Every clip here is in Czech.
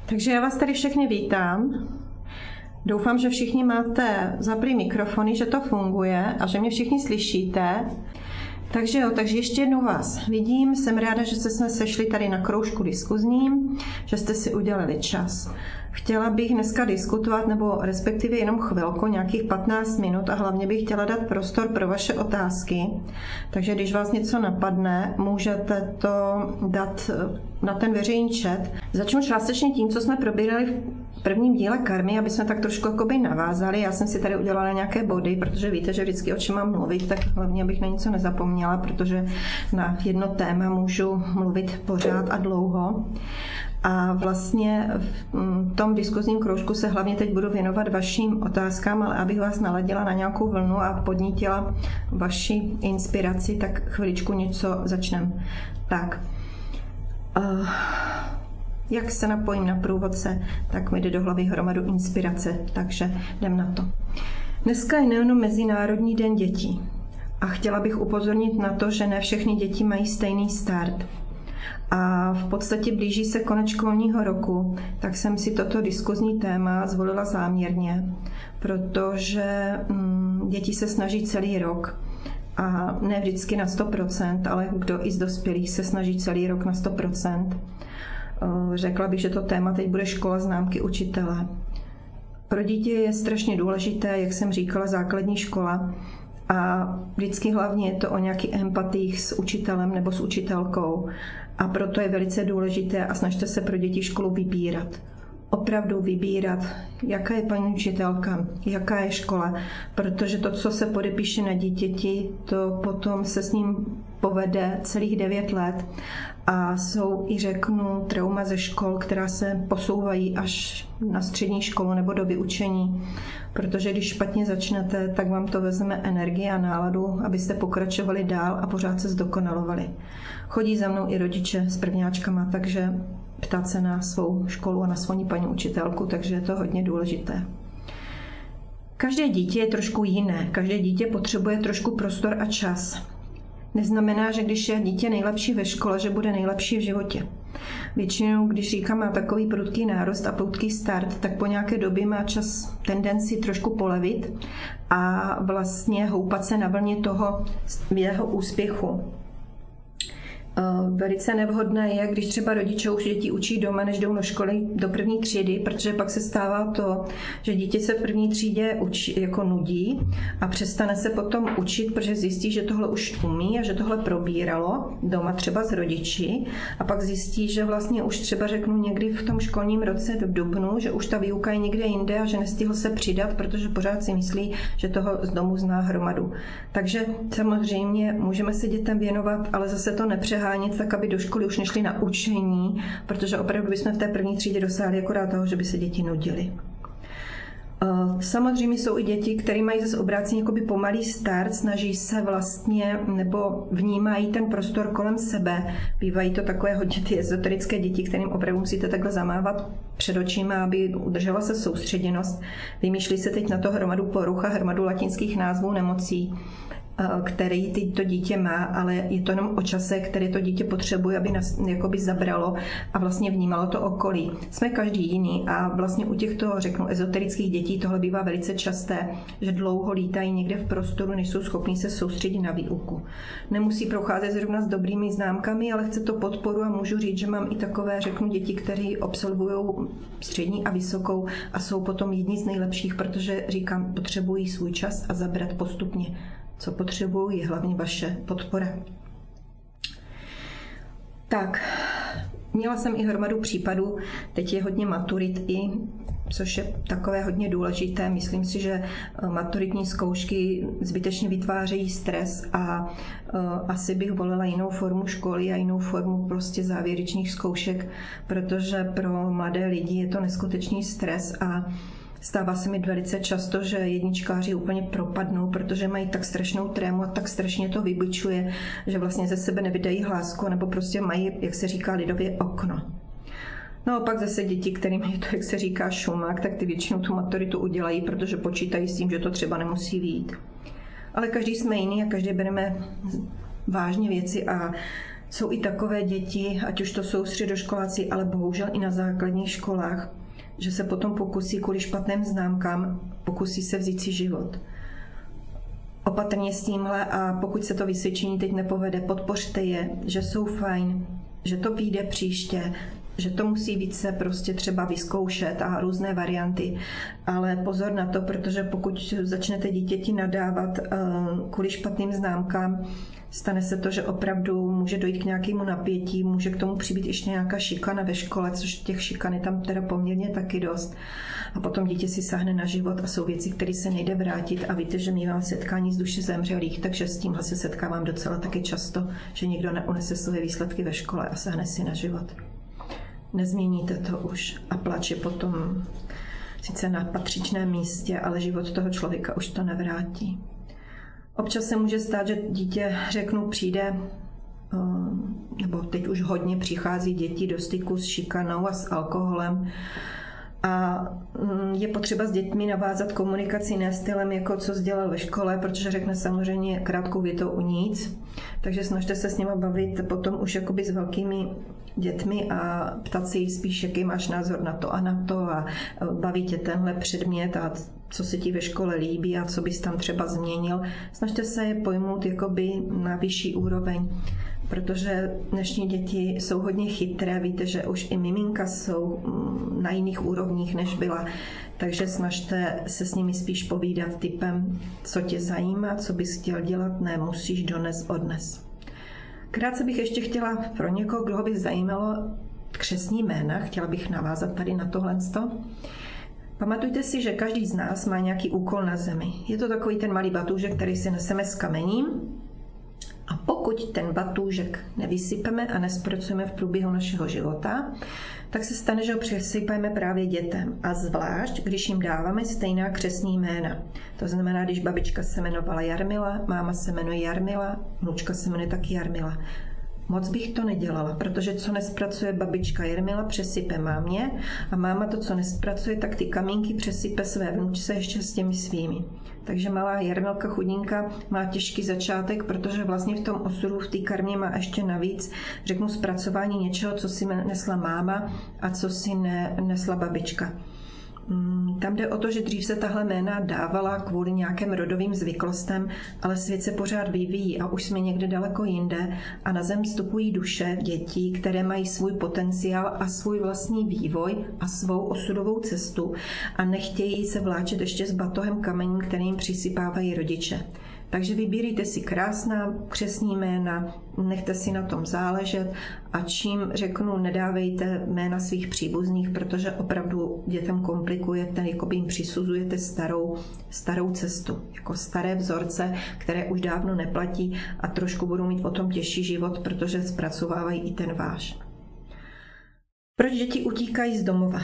Takže já vás tady všechny vítám. Doufám, že všichni máte zaplý mikrofony, že to funguje a že mě všichni slyšíte. Takže ještě jednou vás vidím. Jsem ráda, že jsme sešli tady na kroužku diskuzním, že jste si udělali čas. Chtěla bych dneska diskutovat, nebo respektive jenom chvilku, nějakých 15 minut a hlavně bych chtěla dát prostor pro vaše otázky. Takže když vás něco napadne, můžete to dát na ten veřejný chat. Začnu částečně tím, co jsme probírali v prvním díle karmy, aby jsme tak trošku jakoby navázali. Já jsem si tady udělala nějaké body, protože víte, že vždycky o čem mám mluvit, tak hlavně abych na něco nezapomněla, protože na jedno téma můžu mluvit pořád a dlouho. A vlastně v tom diskuzním kroužku se hlavně teď budu věnovat vašim otázkám, ale abych vás naladila na nějakou vlnu a podnítila vaši inspiraci, tak chviličku něco začneme. Tak, jak se napojím na průvodce, tak mi jde do hlavy hromadu inspirace, takže jdem na to. Dneska je nejenom Mezinárodní den dětí a chtěla bych upozornit na to, že ne všechny děti mají stejný start. A v podstatě blíží se konec školního roku, tak jsem si toto diskuzní téma zvolila záměrně, protože děti se snaží celý rok a ne vždycky na 100%, ale kdo i z dospělých se snaží celý rok na 100%. Řekla bych, že to téma teď bude škola známky učitele. Pro dítě je strašně důležité, jak jsem říkala, základní škola a vždycky hlavně je to o nějaký empatích s učitelem nebo s učitelkou. A proto je velice důležité a snažte se pro děti školu vybírat. Opravdu vybírat, jaká je paní učitelka, jaká je škola, protože to, co se podepíše na dítěti, to potom se s ním povede celých 9 let a jsou i řeknu trauma ze škol, která se posouvají až na střední školu nebo do vyučení, protože když špatně začnete, tak vám to vezme energii a náladu, abyste pokračovali dál a pořád se zdokonalovali. Chodí za mnou i rodiče s prvňáčkama, takže ptát se na svou školu a na svou paní učitelku, takže je to hodně důležité. Každé dítě je trošku jiné, každé dítě potřebuje trošku prostor a čas. Neznamená, že když je dítě nejlepší ve škole, že bude nejlepší v životě. Většinou, když říkám, má takový prudký nárost a prudký start, tak po nějaké době má čas tendenci trošku polevit a vlastně houpat se na vlně toho jeho úspěchu. Velice nevhodné je, když třeba rodiče už děti učí doma, než jdou do školy do první třídy, protože pak se stává to, že dítě se v první třídě učí, jako nudí a přestane se potom učit, protože zjistí, že tohle už umí a že tohle probíralo doma třeba s rodiči a pak zjistí, že vlastně už třeba řeknu někdy v tom školním roce v dubnu, že už ta výuka je někde jinde a že nestihl se přidat, protože pořád si myslí, že toho z domu zná hromadu. Takže samozřejmě můžeme se dětem věnovat, ale zase to nepřehánět, tak aby do školy už nešli na učení, protože opravdu bychom v té první třídě dosáhli akorát toho, že by se děti nudily. Samozřejmě jsou i děti, které mají zase obráceně jakoby pomalý start, snaží se vlastně nebo vnímají ten prostor kolem sebe. Bývají to takové hodně ty ezoterické děti, kterým opravdu musíte takhle zamávat před očima, aby udržela se soustředěnost. Vymýšlí se teď na to hromadu poruch a hromadu latinských názvů nemocí, který to dítě má, ale je to jenom o čase, který to dítě potřebuje, aby nás jakoby zabralo a vlastně vnímalo to okolí. Jsme každý jiný a vlastně u těchto, řeknu, ezoterických dětí tohle bývá velice časté, že dlouho lítají někde v prostoru, než jsou schopní se soustředit na výuku. Nemusí procházet zrovna s dobrými známkami, ale chce to podporu a můžu říct, že mám i takové, řeknu, děti, které absolvují střední a vysokou a jsou potom jedni z nejlepších, protože říkám, potřebují svůj čas a zabrat postupně. Co potřebuju, je hlavně vaše podpora. Tak, měla jsem i hromadu případů, teď je hodně maturit i, což je takové hodně důležité. Myslím si, že maturitní zkoušky zbytečně vytvářejí stres a asi bych volila jinou formu školy a jinou formu prostě závěrečných zkoušek, protože pro mladé lidi je to neskutečný stres a stává se mi velice často, že jedničkáři úplně propadnou, protože mají tak strašnou trému a tak strašně to vybičuje, že vlastně ze sebe nevydají hlásku, nebo prostě mají, jak se říká lidově, okno. No a pak zase děti, kterým je to, jak se říká, šumák, tak ty většinou tu maturitu udělají, protože počítají s tím, že to třeba nemusí vyjít. Ale každý jsme jiný a každý bereme vážně věci a Jsou i takové děti, ať už to jsou středoškoláci, ale bohužel i na základních školách, že se potom pokusí kvůli špatným známkám, pokusí se vzít si život. Opatrně s tímhle, a pokud se to vysvědčení teď nepovede, podpořte je, že jsou fajn, že to vyjde příště, že to musí více prostě třeba vyzkoušet a různé varianty. Ale pozor na to, protože pokud začnete dítěti nadávat kvůli špatným známkám, stane se to, že opravdu může dojít k nějakému napětí, může k tomu přibýt ještě nějaká šikana ve škole, což těch šikan je tam teda poměrně taky dost. A potom dítě si sáhne na život a jsou věci, které se nejde vrátit. A víte, že mívám setkání s duši zemřelých, takže s tímhle se setkávám docela taky často, že někdo neunese své výsledky ve škole a sáhne si na život. Nezměníte to už a plač je potom sice na patřičném místě, ale život toho člověka už to nevrátí. Občas se může stát, že dítě, řeknu, přijde, nebo teď už hodně přichází děti do styku s šikanou a s alkoholem. A je potřeba s dětmi navázat komunikaci ne stylem, jako co sdělal ve škole, protože řekne samozřejmě krátkou větou o nic. Takže snažte se s nimi bavit potom už jakoby s velkými dětmi a ptat se jí spíš, jaký máš názor na to a baví tě tenhle předmět a co se ti ve škole líbí a co bys tam třeba změnil. Snažte se je pojmout jakoby na vyšší úroveň, protože dnešní děti jsou hodně chytré, víte, že už i miminka jsou na jiných úrovních, než byla, takže snažte se s nimi spíš povídat typem, co tě zajímá, co bys chtěl dělat, ne, musíš dones, odnes. Krátce bych ještě chtěla pro někoho, kdo by zajímalo křestní jména, chtěla bych navázat tady na tohle. Pamatujte si, že každý z nás má nějaký úkol na zemi. Je to takový ten malý batůžek, který si neseme s kamením. A pokud ten batůžek nevysypeme a nespracujeme v průběhu našeho života, tak se stane, že ho přesypeme právě dětem. A zvlášť, když jim dáváme stejná křestní jména. To znamená, když babička se jmenovala Jarmila, máma se jmenuje Jarmila, vnučka se jmenuje taky Jarmila. Moc bych to nedělala, protože co nespracuje babička Jarmila, přesype mámě a máma to, co nespracuje, tak ty kamínky přesype své vnučce ještě s těmi svými. Takže malá Jarmilka chudinka má těžký začátek, protože vlastně v tom osudu, v té karmě má ještě navíc, řeknu, zpracování něčeho, co si nesla máma a co si nesla babička. Tam jde o to, že dřív se tahle jména dávala kvůli nějakým rodovým zvyklostem, ale svět se pořád vyvíjí a už jsme někde daleko jinde a na zem vstupují duše dětí, které mají svůj potenciál a svůj vlastní vývoj a svou osudovou cestu a nechtějí se vláčet ještě s batohem kamením, kterým přisypávají rodiče. Takže vybírejte si krásná křestní jména, nechte si na tom záležet a čím řeknu, nedávejte jména svých příbuzných, protože opravdu dětem komplikujete, jako by jim přisuzujete starou cestu, jako staré vzorce, které už dávno neplatí a trošku budou mít potom těžší život, protože zpracovávají i ten váš. Proč děti utíkají z domova?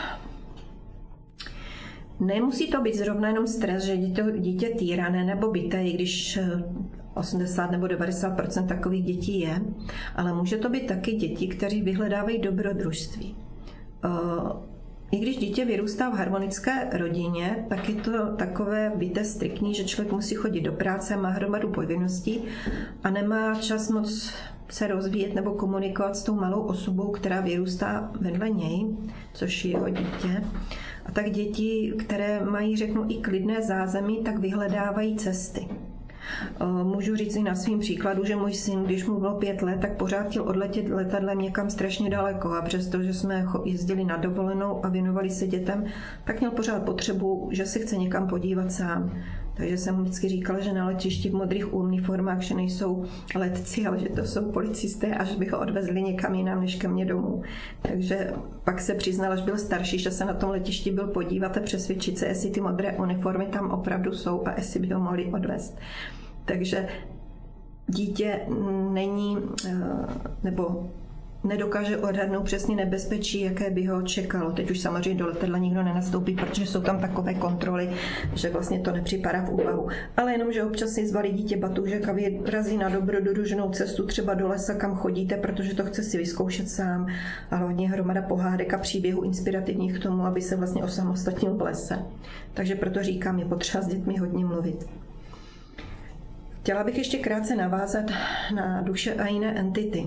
Nemusí to být zrovna jenom stres, že dítě týrané nebo bité, i když 80 nebo 90% takových dětí je, ale může to být taky děti, kteří vyhledávají dobrodružství. I když dítě vyrůstá v harmonické rodině, tak je to takové, víte, striktní, že člověk musí chodit do práce, má hromadu povinností a nemá čas moc se rozvíjet nebo komunikovat s tou malou osobou, která vyrůstá vedle něj, což je jeho dítě. A tak děti, které mají, řeknu, i klidné zázemí, tak vyhledávají cesty. Můžu říct i na svým příkladu, že můj syn, když mu bylo 5 let, tak pořád chtěl odletět letadlem někam strašně daleko a přestože jsme jezdili na dovolenou a věnovali se dětem, tak měl pořád potřebu, že se chce někam podívat sám. Takže jsem mu vždycky říkala, že na letišti v modrých uniformách, že nejsou letci, ale že to jsou policisté, až by ho odvezli někam jinam než ke mně domů. Takže pak se přiznal, až byl starší, že se na tom letišti byl podívat a přesvědčit se, jestli ty modré uniformy tam opravdu jsou a jestli by ho mohli odvést. Takže dítě není, nebo nedokáže odhadnout přesně nebezpečí, jaké by ho čekalo. Teď už samozřejmě do letadla nikdo nenastoupí, protože jsou tam takové kontroly, že vlastně to nepřipadá v úvahu. Ale jenom, že občas si zvalí dítě batůžek a vyrazí na dobrodružnou cestu třeba do lesa, kam chodíte, protože to chce si vyzkoušet sám. A hodně hromada pohádek a příběhů inspirativních k tomu, aby se vlastně osamostatnil v lese. Takže proto říkám, je potřeba s dětmi hodně mluvit. Chtěla bych ještě krátce navázat na duše a jiné entity.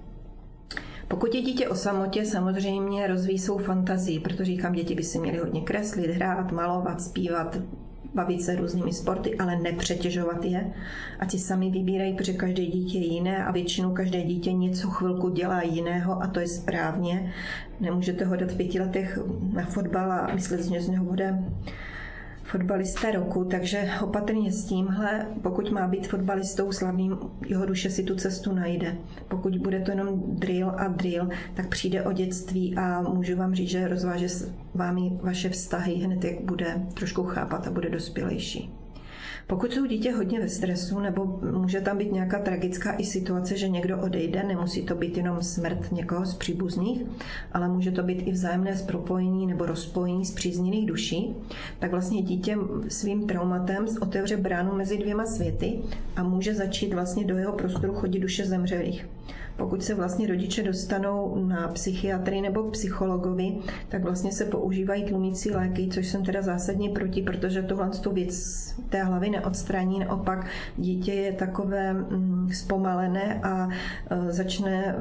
Pokud je dítě o samotě, samozřejmě rozvíjí svou fantazii, protože říkám, děti by si měly hodně kreslit, hrát, malovat, zpívat, bavit se různými sporty, ale nepřetěžovat je. Ať si sami vybírají, protože každé dítě je jiné a většinou každé dítě něco chvilku dělá jiného a to je správně. Nemůžete ho dát v 5 letech na fotbal a myslet, že z něho bude fotbalista roku, takže opatrně s tímhle, pokud má být fotbalistou slavným, jeho duše si tu cestu najde. Pokud bude to jenom drill, tak přijde o dětství a můžu vám říct, že rozváže s vámi vaše vztahy hned, jak bude trošku chápat a bude dospělejší. Pokud jsou dítě hodně ve stresu, nebo může tam být nějaká tragická i situace, že někdo odejde, nemusí to být jenom smrt někoho z příbuzných, ale může to být i vzájemné propojení nebo rozpojení spřízněných duší, tak vlastně dítě svým traumatem otevře bránu mezi 2 světy a může začít vlastně do jeho prostoru chodit duše zemřelých. Pokud se vlastně rodiče dostanou na psychiatrii nebo psychologovi, tak vlastně se používají tlumící léky, což jsem teda zásadně proti, protože tohle tu věc té hlavy neodstraní. Naopak dítě je takové zpomalené a začne,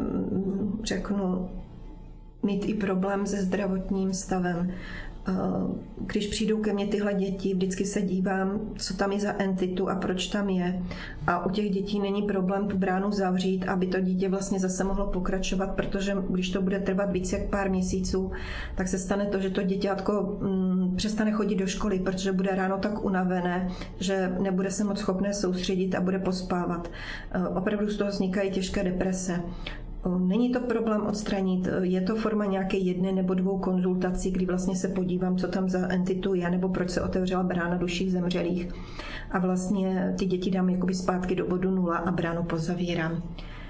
řeknu, mít i problém se zdravotním stavem. Když přijdou ke mně tyhle děti, vždycky se dívám, co tam je za entitu a proč tam je. A u těch dětí není problém tu bránu zavřít, aby to dítě vlastně zase mohlo pokračovat, protože když to bude trvat víc jak pár měsíců, tak se stane to, že to děťátko přestane chodit do školy, protože bude ráno tak unavené, že nebude se moc schopné soustředit a bude pospávat. Opravdu z toho vznikají těžké deprese. Není to problém odstranit, je to forma nějaké 1 nebo 2 konzultací, kdy vlastně se podívám, co tam za entitu je, nebo proč se otevřela brána duší zemřelých. A vlastně ty děti dám jakoby zpátky do bodu 0 a bránu pozavírám.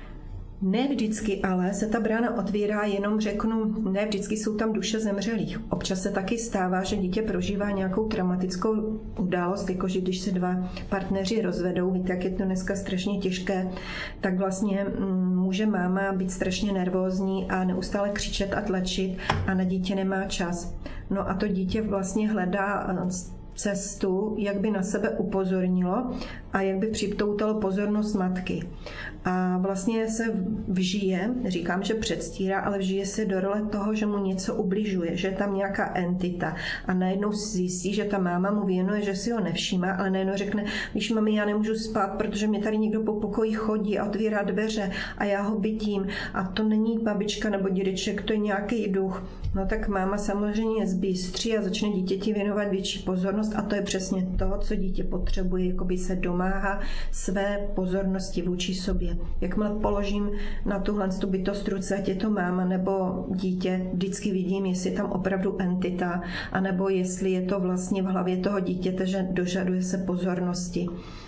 Ne vždycky ale se ta brána otvírá, jenom řeknu, ne vždycky jsou tam duše zemřelých. Občas se taky stává, že dítě prožívá nějakou traumatickou událost, jakože když se 2 partneři rozvedou, víte, jak je to dneska strašně těžké, tak vlastně může máma být strašně nervózní a neustále křičet a tlačit a na dítě nemá čas. No a to dítě vlastně hledá cestu, jak by na sebe upozornilo a jak by připoutalo pozornost matky. A vlastně se vžije, říkám, že předstírá, ale vžije se do role toho, že mu něco ubližuje, že je tam nějaká entita a najednou zjistí, že ta máma mu věnuje, že si ho nevšímá, ale najednou řekne, víš mami, já nemůžu spát, protože mě tady někdo po pokoji chodí a otvírá dveře a já ho vidím a to není babička nebo dědeček, to je nějaký duch. No tak máma samozřejmě zbystří a začne dítěti věnovat větší pozornost a to je přesně to, co dítě potřebuje, jakoby se domáhá své pozornosti vůči sobě. Jakmile položím na tuhle bytost ruce, ať je to máma nebo dítě, vždycky vidím, jestli je tam opravdu entita, anebo jestli je to vlastně v hlavě toho dítěte, že dožaduje se pozornosti.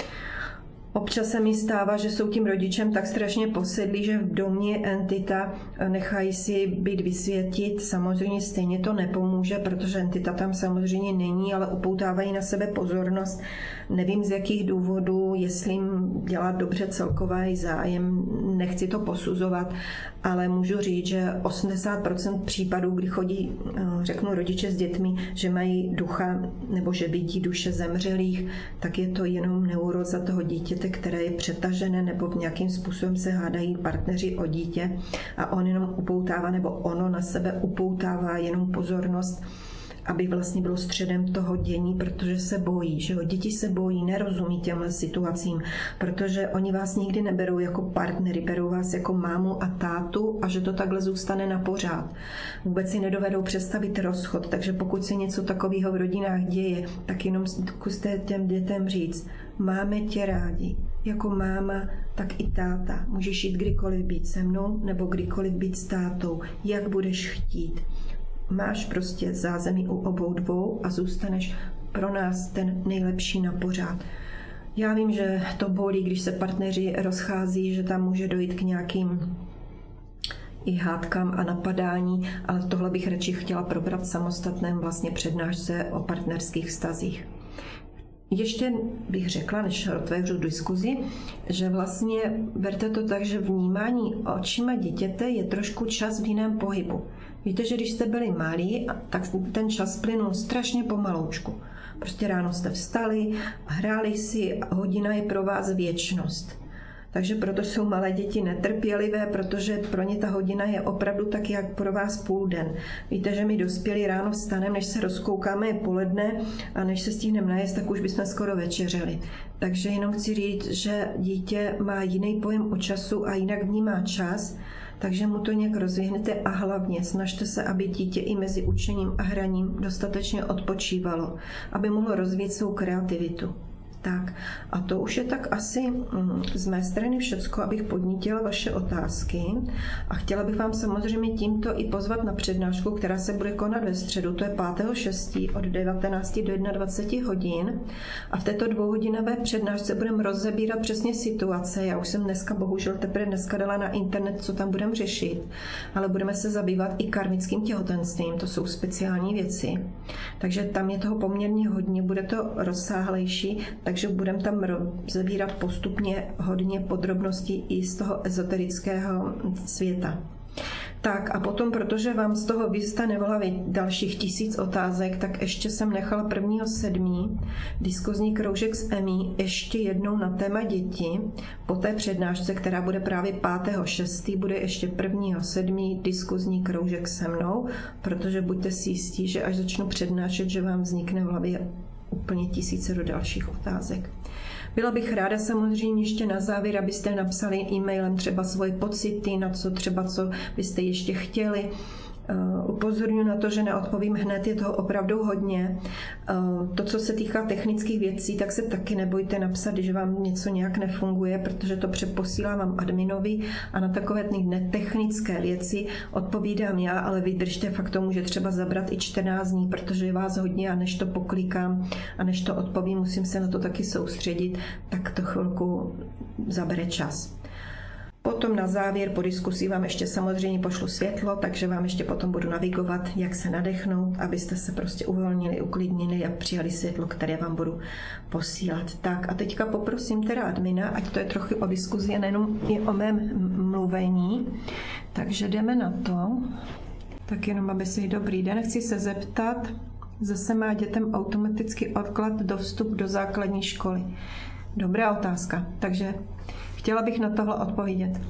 Občas se mi stává, že jsou tím rodičem tak strašně posedlí, že v domě je entita, nechají si být vysvětit. Samozřejmě stejně to nepomůže, protože entita tam samozřejmě není, ale upoutávají na sebe pozornost. Nevím z jakých důvodů, jestli jim dělá dobře celkový zájem, nechci to posuzovat, ale můžu říct, že 80% případů, kdy chodí, řeknu rodiče s dětmi, že mají ducha nebo že vidí duše zemřelých, tak je to jenom neuróza toho dítěte, které je přetažené nebo v nějakým způsobem se hádají partneři o dítě a on jenom upoutává nebo ono na sebe upoutává jenom pozornost, aby vlastně bylo středem toho dění, protože se bojí, že jo? Děti se bojí, nerozumí těmhle situacím, protože oni vás nikdy neberou jako partnery, berou vás jako mámu a tátu a že to takhle zůstane na pořád. Vůbec si nedovedou představit rozchod, takže pokud se něco takového v rodinách děje, tak jenom zkuste těm dětem říct, máme tě rádi, jako máma, tak i táta. Můžeš jít kdykoliv být se mnou nebo kdykoliv být s tátou, jak budeš chtít. Máš prostě zázemí u obou dvou a zůstaneš pro nás ten nejlepší na pořád. Já vím, že to bolí, když se partneři rozchází, že tam může dojít k nějakým i hádkám a napadání, ale tohle bych radši chtěla probrat v samostatném vlastně přednášce o partnerských vztazích. ještě bych řekla, než otevřu diskuzi, že vlastně berte to tak, že vnímání očima dítěte je trošku čas v jiném pohybu. Víte, že když jste byli malí, tak ten čas plynul strašně pomaloučku. Prostě ráno jste vstali, hráli si, hodina je pro vás věčnost. Takže proto jsou malé děti netrpělivé, protože pro ně ta hodina je opravdu tak, jak pro vás půl den. Víte, že my dospělí ráno vstaneme, než se rozkoukáme, je poledne a než se stihneme najíst, tak už bychom skoro večeřili. Takže jenom chci říct, že dítě má jiný pojem o času a jinak vnímá čas, takže mu to nějak rozvěhnete a hlavně snažte se, aby dítě i mezi učením a hraním dostatečně odpočívalo, aby mohlo rozvíjet svou kreativitu. Tak a to už je tak asi z mé strany všecko, abych podnítila vaše otázky a chtěla bych vám samozřejmě tímto i pozvat na přednášku, která se bude konat ve středu, to je 5.6. od 19 do 21 hodin a v této dvouhodinové přednášce budeme rozebírat přesně situace. Já už jsem bohužel teprve dneska dala na internet, co tam budeme řešit, ale budeme se zabývat i karmickým těhotenstvím, to jsou speciální věci, takže tam je toho poměrně hodně, bude to rozsáhlejší, takže budeme tam rozebírat postupně hodně podrobností i z toho ezoterického světa. Tak a potom, protože vám z toho vystane v hlavě dalších 1000 otázek, tak ještě jsem nechala 1.7. diskuzní kroužek s Emí ještě jednou na téma děti. Po té přednášce, která bude právě 5.6., bude ještě 1.7. diskuzní kroužek se mnou, protože buďte si jistí, že až začnu přednášet, že vám vznikne v hlavě úplně 1000 do dalších otázek. Byla bych ráda samozřejmě ještě na závěr, abyste napsali e-mailem třeba svoje pocity, na co třeba, co byste ještě chtěli. Upozorňuji na to, že neodpovím hned, je toho opravdu hodně. To, co se týká technických věcí, tak se taky nebojte napsat, když vám něco nějak nefunguje, protože to přeposílám vám adminovi a na takové netechnické věci odpovídám já, ale vydržte, fakt to může třeba zabrat i 14 dní, protože je vás hodně a než to poklikám a než to odpovím, musím se na to taky soustředit, tak to chvilku zabere čas. Potom na závěr po diskusi vám ještě samozřejmě pošlu světlo, takže vám ještě potom budu navigovat, jak se nadechnout, abyste se prostě uvolnili, uklidnili a přijali světlo, které vám budu posílat. Tak a teďka poprosím teda admina, ať to je trochu o diskuzi, nejenom i o mém mluvení. Takže jdeme na to. Tak jenom, aby si dobrý den, chci se zeptat, zase má dětem automaticky odklad do vstup do základní školy. Dobrá otázka, takže chtěla bych na tohle odpovědět.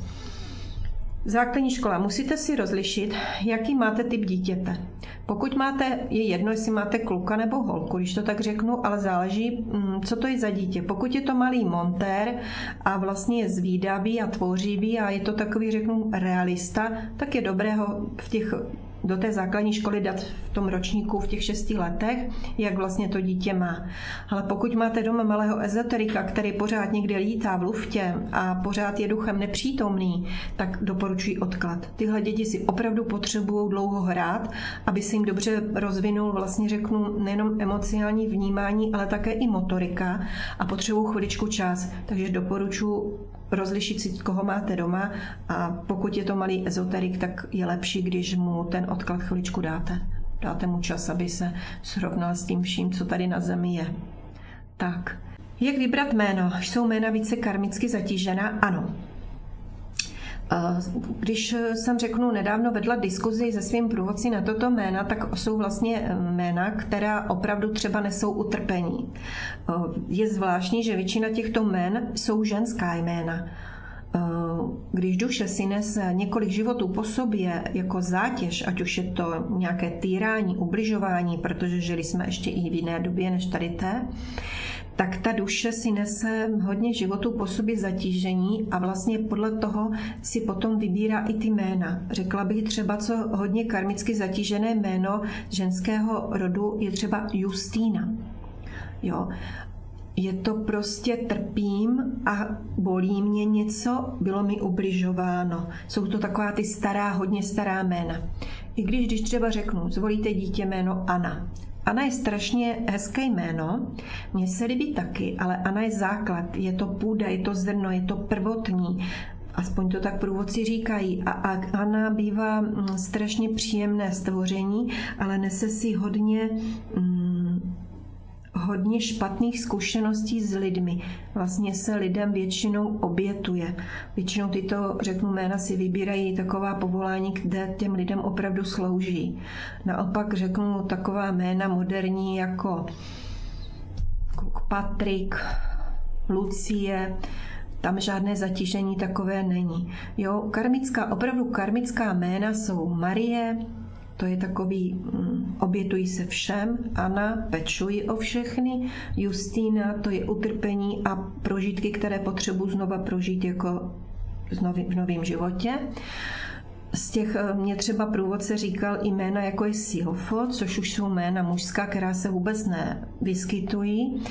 Základní škola. Musíte si rozlišit, jaký máte typ dítěte. Pokud máte, je jedno, jestli máte kluka nebo holku, když to tak řeknu, ale záleží, co to je za dítě. Pokud je to malý montér a vlastně je zvídavý a tvořivý a je to takový, řeknu, realista, tak je dobré ho do té základní školy dát v tom ročníku v těch 6 letech, jak vlastně to dítě má. Ale pokud máte doma malého ezoterika, který pořád někde lítá v luftě a pořád je duchem nepřítomný, tak doporučuji odklad. Tyhle děti si opravdu potřebují dlouho hrát, aby se jim dobře rozvinul, vlastně řeknu, nejenom emocionální vnímání, ale také i motorika a potřebují chviličku čas. Takže doporučuji rozlišit si, koho máte doma a pokud je to malý ezoterik, tak je lepší, když mu ten odklad chviličku dáte. Dáte mu čas, aby se srovnal s tím vším, co tady na zemi je. Tak, jak vybrat jméno? Jsou jména více karmicky zatížená? Ano. Když jsem nedávno vedla diskuzi se svým průvodci na toto jména, tak jsou vlastně jména, která opravdu třeba nesou utrpení. Je zvláštní, že většina těchto jmén jsou ženská jména. Když duše si nese několik životů po sobě jako zátěž, ať už je to nějaké týrání, ubližování, protože žili jsme ještě i v jiné době než tady té, tak ta duše si nese hodně životů po sobě zatížení a vlastně podle toho si potom vybírá i ty jména. Řekla bych třeba, co hodně karmicky zatížené jméno ženského rodu je třeba Justýna. Jo. Je to prostě trpím a bolí mě něco, bylo mi ubližováno. Jsou to taková ty hodně stará jména. I když třeba řeknu, zvolíte dítě jméno Anna. Anna je strašně hezké jméno, mně se líbí taky, ale Anna je základ, je to půda, je to zrno, je to prvotní, aspoň to tak průvodci říkají. A Anna bývá strašně příjemné stvoření, ale nese si hodně špatných zkušeností s lidmi. Vlastně se lidem většinou obětuje. Většinou tyto, řeknu, jména si vybírají taková povolání, kde těm lidem opravdu slouží. Naopak řeknu taková jména moderní jako Patrik, Lucie, tam žádné zatížení takové není. Jo, opravdu karmická jména jsou Marie, to je takový, obětují se všem, Anna, pečuji o všechny, Justína, to je utrpení a prožitky, které potřebuji znova prožít jako v novém životě. Z těch mě třeba průvodce říkal i jména jako je Silfo, což už jsou jména mužská, která se vůbec nevyskytují.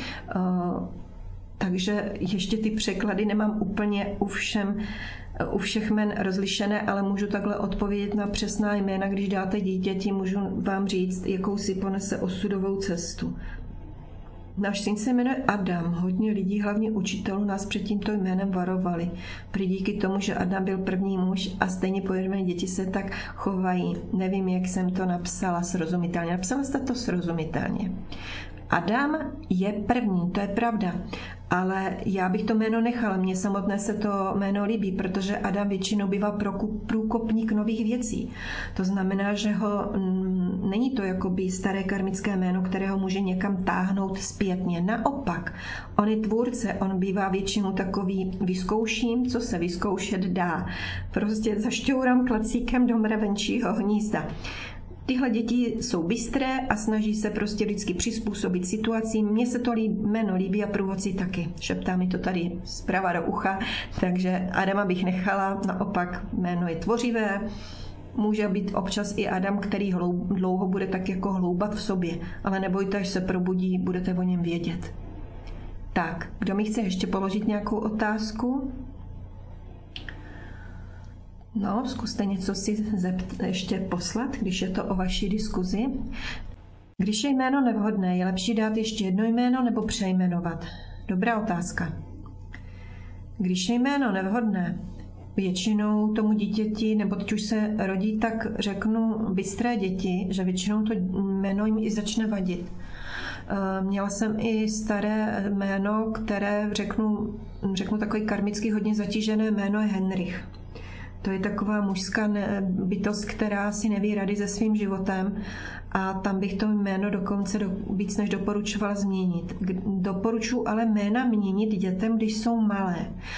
Takže ještě ty překlady nemám úplně u všech jmen rozlišené, ale můžu takhle odpovědět na přesná jména. Když dáte dítěti, můžu vám říct, jakou si ponese osudovou cestu. Náš syn se jmenuje Adam. Hodně lidí, hlavně učitelů, nás před tímto jménem varovali. Prý díky tomu, že Adam byl první muž a stejně pojedeme děti se tak chovají. Nevím, jak jsem to napsala srozumitelně. Napsala jste to srozumitelně. Adam je první, to je pravda, ale já bych to jméno nechala. Mně samotné se to jméno líbí, protože Adam většinou bývá průkopník nových věcí. To znamená, že není to jakoby staré karmické jméno, které ho může někam táhnout zpětně. Naopak, on je tvůrce, on bývá většinou takový, vyzkouším, co se vyzkoušet dá. Prostě zašťourám klacíkem do mravenčího hnízda. Tyhle děti jsou bystré a snaží se prostě vždycky přizpůsobit situacím. Mně se to jméno líbí a průvodci taky. Šeptá mi to tady zprava do ucha, takže Adama bych nechala. Naopak jméno je tvořivé. Může být občas i Adam, který dlouho bude tak jako hloubat v sobě. Ale nebojte, až se probudí, budete o něm vědět. Tak, kdo mi chce ještě položit nějakou otázku? No, zkuste něco si ještě poslat, když je to o vaší diskuzi. Když je jméno nevhodné, je lepší dát ještě jedno jméno nebo přejmenovat? Dobrá otázka. Když je jméno nevhodné, většinou tomu dítěti, nebo teď už se rodí, tak řeknu bystré děti, že většinou to jméno jim i začne vadit. Měla jsem i staré jméno, které řeknu takový karmicky hodně zatížené jméno je Henrich. To je taková mužská bytost, která si neví rady se svým životem a tam bych to jméno dokonce víc než doporučovala změnit. Doporučuji ale jména měnit dětem, když jsou malé.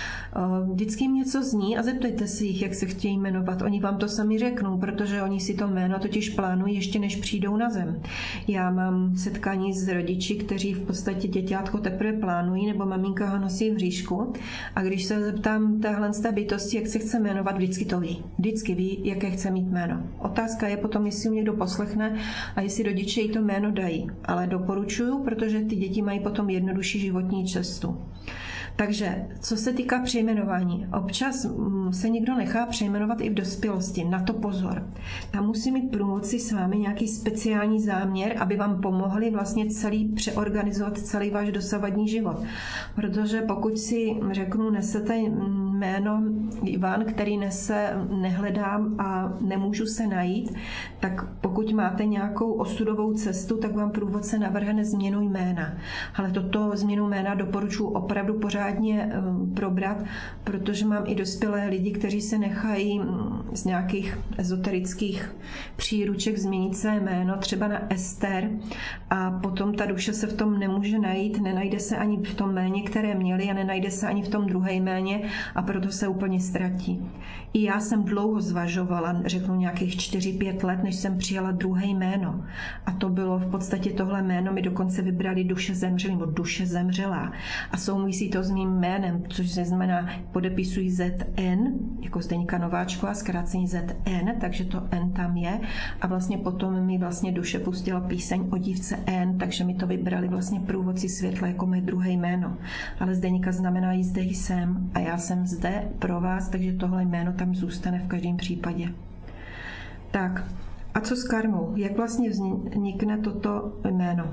Vždycky jim něco zní a zeptejte si jich, jak se chtějí jmenovat. Oni vám to sami řeknou, protože oni si to jméno totiž plánují ještě než přijdou na zem. Já mám setkání s rodiči, kteří v podstatě děťátko teprve plánují, nebo maminka ho nosí v říšku a když se zeptám téhle bytosti, jak se chce jmenovat, vždycky to ví. Vždycky ví, jaké chce mít jméno. Otázka je potom, jestli ho někdo poslechne a jestli rodiče jí to jméno dají. Ale doporučuju, protože ty děti mají potom jednodušší životní cestu. Takže, co se týká přejmenování, občas se někdo nechá přejmenovat i v dospělosti. Na to pozor. Tam musí mít průvodci s vámi nějaký speciální záměr, aby vám pomohli vlastně přeorganizovat celý váš dosavadní život. Protože pokud si řeknu, nesete jméno Ivan, který nehledám a nemůžu se najít, tak pokud máte nějakou osudovou cestu, tak vám průvodce navrhne změnu jména. Ale toto změnu jména doporučuji opravdu pořádně probrat, protože mám i dospělé lidi, kteří se nechají z nějakých ezoterických příruček změnit své jméno, třeba na Ester, a potom ta duše se v tom nemůže najít, nenajde se ani v tom jméně, které měli, a nenajde se ani v tom druhé jméně a proto se úplně ztratí. I já jsem dlouho zvažovala, řeknu nějakých 4-5 let, než jsem přijala druhé jméno. A to bylo v podstatě tohle jméno, mi dokonce vybrali duše zemřelý, nebo duše zemřelá. A souvisí to s mým jménem, což se znamená, podepisují ZN, jako Zdeňka Nováčková, zkrácení ZN, takže to N tam je. A vlastně potom mi vlastně duše pustila píseň o dívce N, takže mi to vybrali vlastně průvodci světla jako moje druhé jméno. Ale Zdeňka znamená i zde jsem a já jsem zde pro vás, takže tohle jméno tam zůstane v každém případě. Tak, a co s karmou? Jak vlastně vznikne toto jméno?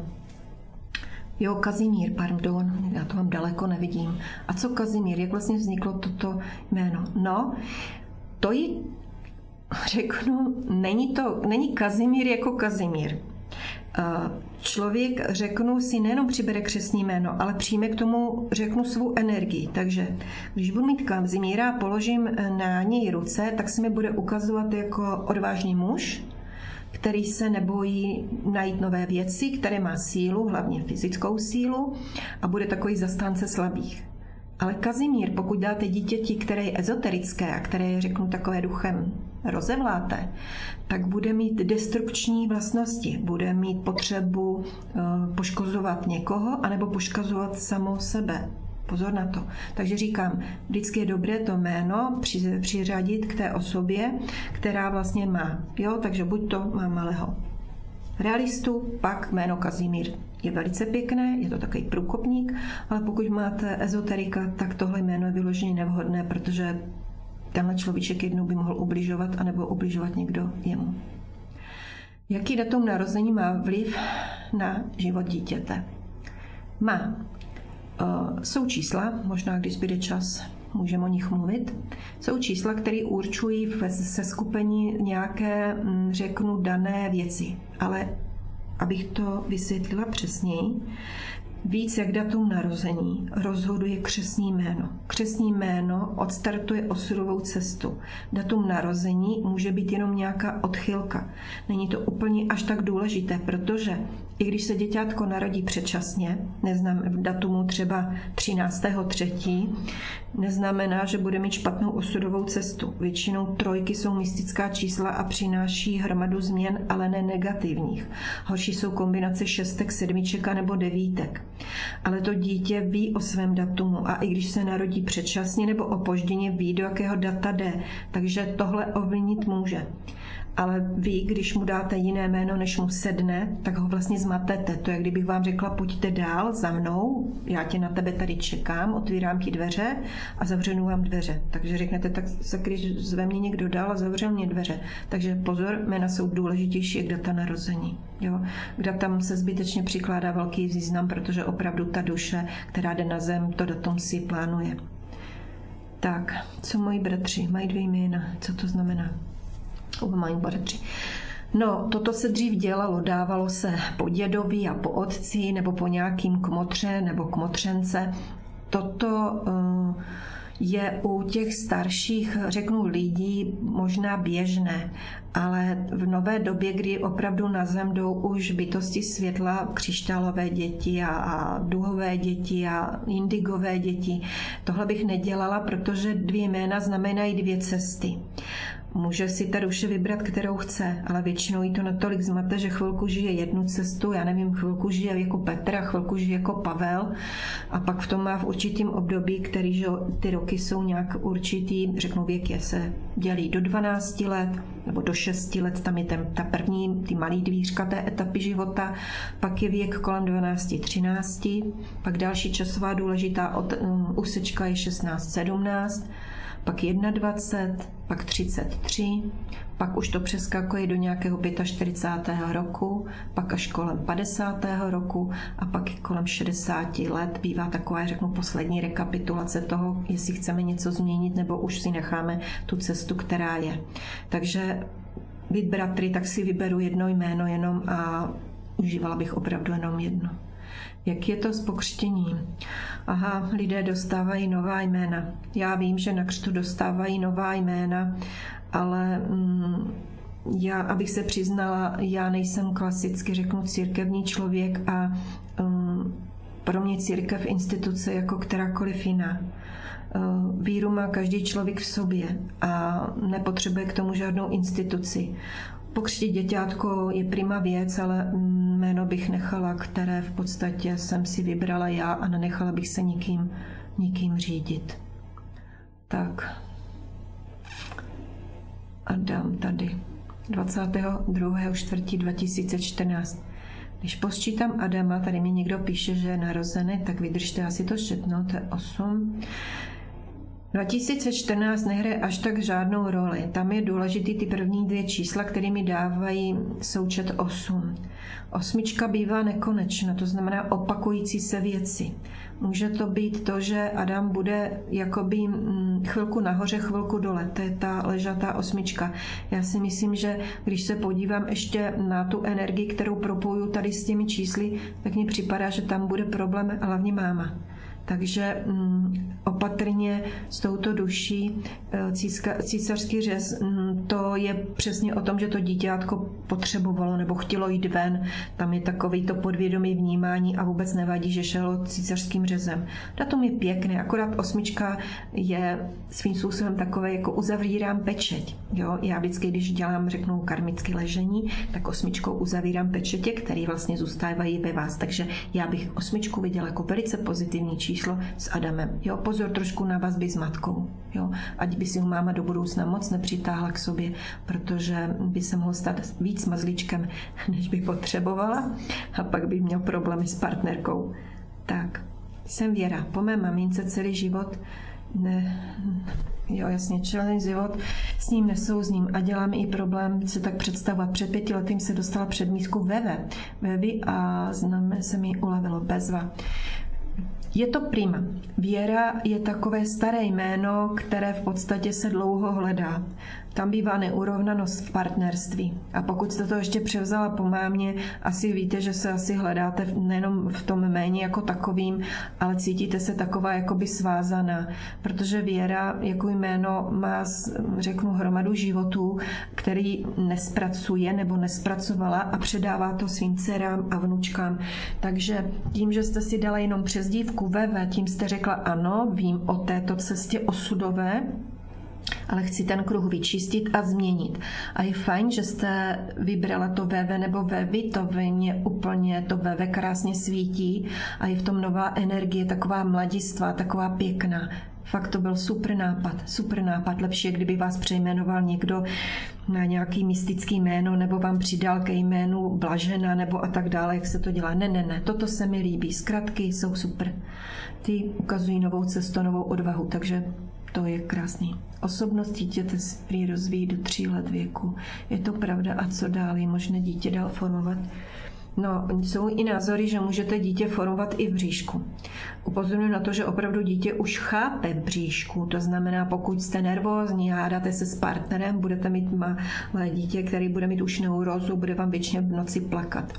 Jo, Kazimír, pardon, já to mám daleko, nevidím. A co Kazimír? Jak vlastně vzniklo toto jméno? No, to ji, řeknu, není Kazimír jako Kazimír. člověk, řeknu si, nejenom přibere křestní jméno, ale přijme k tomu, řeknu, svou energii. Takže když budu mít Kazimíra a položím na něj ruce, tak se mi bude ukazovat jako odvážný muž, který se nebojí najít nové věci, který má sílu, hlavně fyzickou sílu, a bude takový zastánce slabých. Ale Kazimír, pokud dáte dítěti, které je ezoterické a které je, řeknu, takové duchem rozevláté, tak bude mít destrukční vlastnosti. Bude mít potřebu poškozovat někoho anebo poškozovat samou sebe. Pozor na to. Takže říkám, vždycky je dobré to jméno přiřadit k té osobě, která vlastně má. Jo, takže buď to má malého realistu, pak jméno Kazimír je velice pěkné, je to takový průkopník, ale pokud máte ezoterika, tak tohle jméno je vyloženě nevhodné, protože tenhle človíček jednou by mohl ubližovat anebo ubližovat někdo jemu. Jaký datum narození má vliv na život dítěte? Jsou čísla, možná když zbyde čas, můžeme o nich mluvit. Jsou čísla, které určují v seskupení nějaké, řeknu, dané věci. Ale abych to vysvětlila přesněji, víc jak datum narození rozhoduje křestní jméno. Křestní jméno odstartuje osudovou cestu. Datum narození může být jenom nějaká odchylka. Není to úplně až tak důležité, protože i když se děťátko narodí předčasně, v datumu třeba 13.3., neznamená, že bude mít špatnou osudovou cestu. Většinou trojky jsou mystická čísla a přináší hromadu změn, ale ne negativních. Horší jsou kombinace šestek, sedmiček nebo devítek. Ale to dítě ví o svém datumu a i když se narodí předčasně nebo opožděně, ví, do jakého data jde. Takže tohle ovlivnit může. Ale vy, když mu dáte jiné jméno, než mu sedne, tak ho vlastně zmatete. To je, kdybych vám řekla, pojďte dál za mnou, já tě na tebe tady čekám, otvírám ti dveře a zavřenu vám dveře. Takže řeknete, tak se když zve mě někdo dál a zavřel mě dveře. Takže pozor, jména jsou důležitější jak data narození. Jo? K datám se zbytečně přikládá velký význam, protože opravdu ta duše, která jde na zem, to datum si plánuje. Tak, co moji bratři? Mají 2 jména. Co to znamená? Mají bratři. No, toto se dřív dělalo, dávalo se po dědovi a po otci, nebo po nějakým kmotře nebo kmotřence. Toto je u těch starších, řeknu, lidí možná běžné, ale v nové době, kdy opravdu na zem jdou už bytosti světla, křišťálové děti a duhové děti a indigové děti, tohle bych nedělala, protože 2 jména znamenají 2 cesty. Může si ta duše vybrat, kterou chce, ale většinou jí to natolik zmate, že chvilku žije jednu cestu, já nevím, chvilku žije jako Petr a chvilku žije jako Pavel a pak v tom má v určitým období, který že ty roky jsou nějak určitý, řeknu věk se dělí do 12 let nebo do 6 let, tam je ta první, ty malý dvířka té etapy života, pak je věk kolem 12-13, pak další časová důležitá úsečka je 16-17, pak 21, pak 33, pak už to přeskakuje do nějakého 45. roku, pak až kolem 50. roku a pak kolem 60 let bývá taková, řeknu, poslední rekapitulace toho, jestli chceme něco změnit nebo už si necháme tu cestu, která je. Takže být bratry, tak si vyberu jedno jméno jenom a užívala bych opravdu jenom jedno. Jak je to s pokřtěním? Aha, lidé dostávají nová jména. Já vím, že na křtu dostávají nová jména, ale já, abych se přiznala, já nejsem klasicky, řeknu, církevní člověk a pro mě církev instituce jako kterákoliv jiná. Víru má každý člověk v sobě a nepotřebuje k tomu žádnou instituci. Pokřtít děťátko je prima věc, ale jméno bych nechala, které v podstatě jsem si vybrala já a nenechala bych se nikým řídit. Tak. A dám tady 22.4.2014. Když posčítám Adama, tady mi někdo píše, že je narozený, tak vydržte, já si to šetnu, to je 8. 2014 nehraje až tak žádnou roli. Tam je důležitý ty první 2 čísla, které mi dávají součet 8. 8 bývá nekonečná, to znamená opakující se věci. Může to být to, že Adam bude jakoby chvilku nahoře, chvilku dole. To je ta ležatá 8. Já si myslím, že když se podívám ještě na tu energii, kterou propojuju tady s těmi čísly, tak mi připadá, že tam bude problém hlavně máma. Takže opatrně s touto duší císařský řez, to je přesně o tom, že to dítětko potřebovalo nebo chtělo jít ven. Tam je takový to podvědomý vnímání a vůbec nevadí, že šel císařským řezem. Datum je pěkné, akorát 8 je svým způsobem takové, jako uzavírám pečeť. Jo? Já vždycky, když dělám, řeknu, karmické ležení, tak 8 uzavírám pečetě, které vlastně zůstávají ve vás. Takže já bych 8 viděla jako velice pozitivní číslo s Adamem. Jo, pozor trošku na vazby s matkou. Jo, ať by si ho máma do budoucna moc nepřitáhla k sobě, protože by se mohl stát víc mazlíčkem, než by potřebovala a pak by měl problémy s partnerkou. Tak, jsem Věra. Po mé mamince celý život celý život s ním nesouzním a dělá mi i problém se tak představovat. Před 5 lety se dostala před místku Vevi a známe se mi ulevilo bezva. Je to prima. Věra je takové staré jméno, které v podstatě se dlouho hledá. Tam bývá neurovnanost v partnerství. A pokud jste to ještě převzala po mámě, asi víte, že se asi hledáte nejenom v tom jméně jako takovým, ale cítíte se taková jakoby svázaná. Protože Věra jako jméno má, řeknu, hromadu životů, který nespracuje nebo nespracovala a předává to svým dcerám a vnučkám. Takže tím, že jste si dala jenom přezdívku Veve, tím jste řekla ano, vím o této cestě osudové, ale chci ten kruh vyčistit a změnit. A je fajn, že jste vybrala to Veve nebo Vevi, to ve mně úplně, to Veve krásně svítí a je v tom nová energie, taková mladistvá, taková pěkná. Fakt to byl super nápad. Lepší je, kdyby vás přejmenoval někdo na nějaký mystický jméno nebo vám přidal ke jménu Blažena nebo a tak dále, jak se to dělá. Ne, toto se mi líbí. Zkratky jsou super. Ty ukazují novou cestu, novou odvahu, takže to je krásný. Osobnost dítěte se prý rozvíjí do 3 let věku. Je to pravda a co dál? Je možné dítě dál formovat? No, jsou i názory, že můžete dítě formovat i v bříšku. Upozorňuji na to, že opravdu dítě už chápe v bříšku. To znamená, pokud jste nervózní, hádáte se s partnerem, budete mít malé dítě, který bude mít už neurózu, bude vám většině v noci plakat.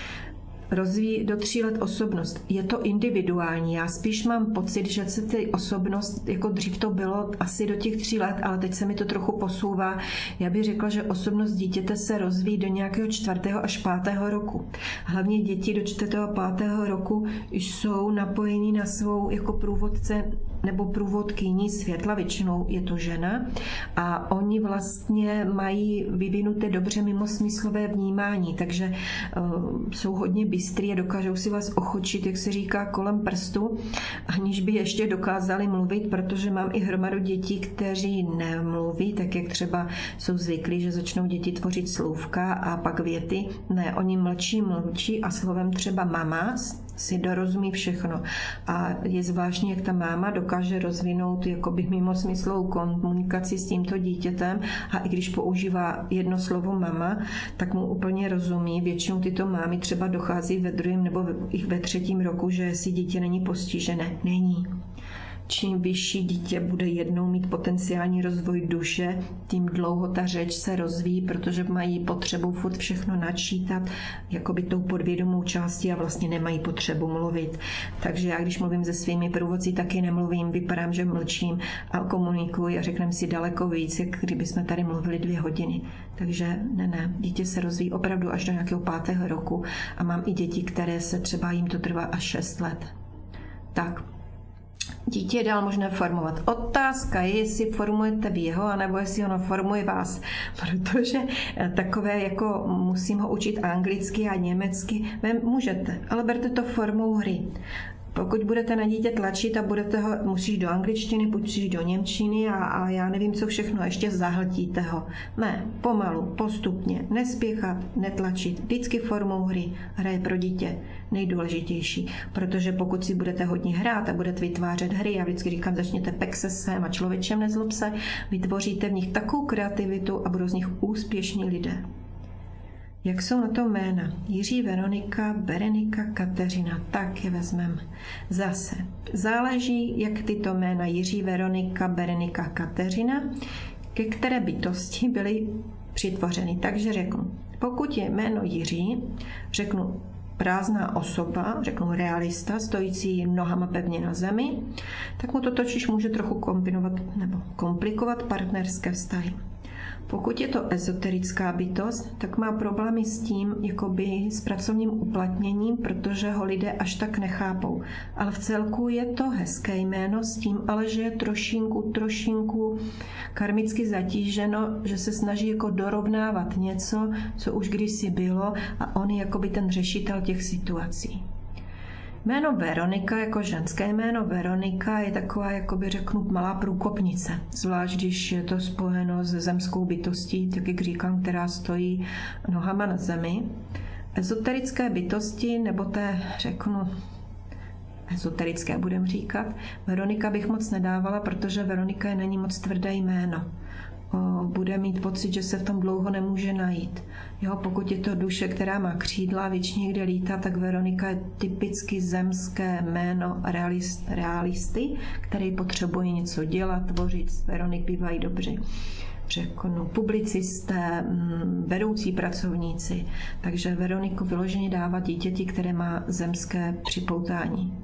Rozvíjí do 3 let osobnost. Je to individuální. Já spíš mám pocit, že se ty osobnost, jako dřív to bylo asi do těch 3 let, ale teď se mi to trochu posouvá. Já bych řekla, že osobnost dítěte se rozvíjí do nějakého 4. až 5. roku. Hlavně děti do 4. a 5. roku jsou napojení na svou jako průvodce nebo průvodkyni světla, většinou je to žena, a oni vlastně mají vyvinuté dobře mimosmyslové vnímání, takže jsou hodně bystrý a dokážou si vás ochočit, jak se říká, kolem prstu, aniž by ještě dokázali mluvit, protože mám i hromadu dětí, kteří nemluví, tak jak třeba jsou zvyklí, že začnou děti tvořit slůvka a pak věty. Ne, oni mlčí a slovem třeba mama si dorozumí všechno. A je zvláštní, jak ta máma dokáže rozvinout jakoby mimosmyslovou komunikaci s tímto dítětem a i když používá jedno slovo mama, tak mu úplně rozumí. Většinou tyto mámy třeba dochází ve 2. nebo i ve 3. roku, že si dítě není postižené. Není. Čím vyšší dítě bude jednou mít potenciální rozvoj duše, tím dlouho ta řeč se rozvíjí, protože mají potřebu furt všechno načítat jakoby tou podvědomou částí a vlastně nemají potřebu mluvit. Takže já, když mluvím se svými průvodci, taky nemluvím, vypadám, že mlčím a komunikuji a řekneme si daleko víc, jak kdyby jsme tady mluvili 2 hodiny. Takže ne, dítě se rozvíjí opravdu až do nějakého 5. roku a mám i děti, které se třeba jim to trvá až 6 let. Tak. Dítě je dál možné formovat. Otázka je, jestli formujete vy jeho, anebo jestli ono formuje vás. Protože takové, jako musím ho učit anglicky a německy, můžete, ale berte to formou hry. Pokud budete na dítě tlačit a musíš do angličtiny, musíš do němčiny a já nevím co všechno, a ještě zahltíte ho. Ne, pomalu, postupně, nespěchat, netlačit, vždycky formou hry. Hra je pro dítě nejdůležitější, protože pokud si budete hodně hrát a budete vytvářet hry, já vždycky říkám, začněte Pexesem a Člověčem nezlob se, vytvoříte v nich takovou kreativitu a budou z nich úspěšní lidé. Jak jsou na to jména? Jiří, Veronika, Berenika, Kateřina. Tak je vezmeme. Zase záleží, jak tyto jména Jiří, Veronika, Berenika, Kateřina, ke které bytosti byly přitvořeny. Takže řeknu, pokud je jméno Jiří, řeknu prázdná osoba, řeknu realista, stojící nohama pevně na zemi, tak mu to totiž může trochu kombinovat nebo komplikovat partnerské vztahy. Pokud je to ezoterická bytost, tak má problémy s tím, jakoby s pracovním uplatněním, protože ho lidé až tak nechápou. Ale v celku je to hezké jméno s tím, ale že je trošinku karmicky zatíženo, že se snaží jako dorovnávat něco, co už kdysi bylo a on je jakoby ten řešitel těch situací. Jméno Veronika, jako ženské jméno Veronika, je taková, jakoby řeknu, malá průkopnice. Zvlášť, když je to spojeno s zemskou bytostí, tak jak říkám, která stojí nohama na zemi. Ezoterické bytosti, nebo řeknu, ezoterické budem říkat, Veronika bych moc nedávala, protože Veronika není moc tvrdé jméno. Bude mít pocit, že se v tom dlouho nemůže najít. Jo, pokud je to duše, která má křídla, většině kde lítá, tak Veronika je typicky zemské jméno realisty, který potřebují něco dělat, tvořit. Veronik bývají dobří, řeknu, publicisté, vedoucí pracovníci. Takže Veroniku vyloženě dává dítěti, které má zemské připoutání.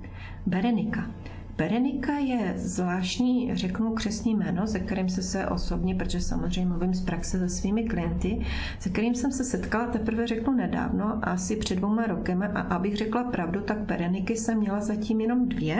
Berenika je zvláštní, řeknu, křestní jméno, se kterým se osobně, protože samozřejmě mluvím z praxe se svými klienty, se kterým jsem se setkala teprve, řeknu, nedávno, asi před 2 roky, a abych řekla pravdu, tak Bereniky jsem měla zatím jenom 2.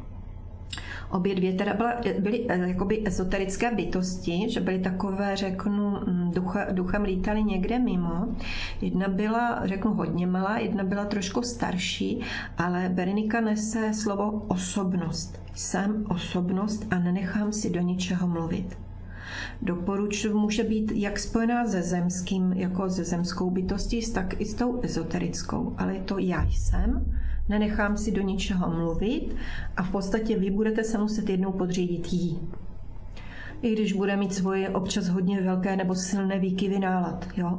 Obě dvě teda byly jakoby ezoterické bytosti, že byly takové, řeknu, duchem lítali někde mimo. Jedna byla, řeknu, hodně malá, jedna byla trošku starší, ale Berenika nese slovo osobnost. Jsem osobnost a nenechám si do ničeho mluvit. Doporučuji, může být jak spojená se zemským, jako se zemskou bytostí, tak i s tou ezoterickou, ale to já jsem, nenechám si do ničeho mluvit a v podstatě vy budete se muset jednou podřídit jí. I když bude mít svoje občas hodně velké nebo silné výkyvy nálad. Jo?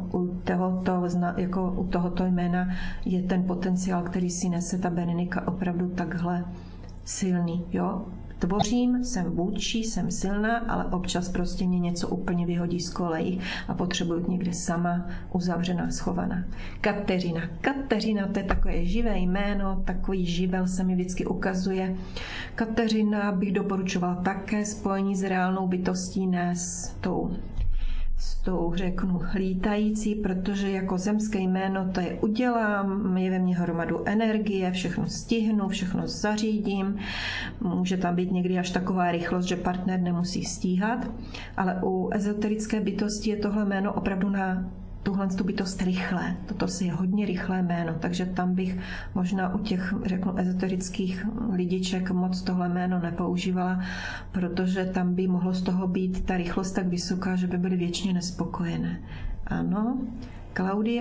U tohoto jména je ten potenciál, který si nese ta Berenika, opravdu takhle silný. Jo? Tvořím, jsem vůdčí, jsem silná, ale občas prostě mě něco úplně vyhodí z kolejí a potřebuju někde sama uzavřená, schovaná. Kateřina, to je takové živé jméno, takový živel se mi vždycky ukazuje. Kateřina bych doporučovala také spojení s reálnou bytostí, ne s tou, řeknu, lítající, protože jako zemské jméno to je udělám, je ve mně hromadu energie, všechno stihnu, všechno zařídím. Může tam být někdy až taková rychlost, že partner nemusí stíhat, ale u ezoterické bytosti je tohle jméno opravdu na tuhle bytost rychlé. Toto je hodně rychlé jméno, takže tam bych možná u těch, řeknu, ezoterických lidiček moc tohle jméno nepoužívala, protože tam by mohlo z toho být ta rychlost tak vysoká, že by byly věčně nespokojené. Ano, Klaudie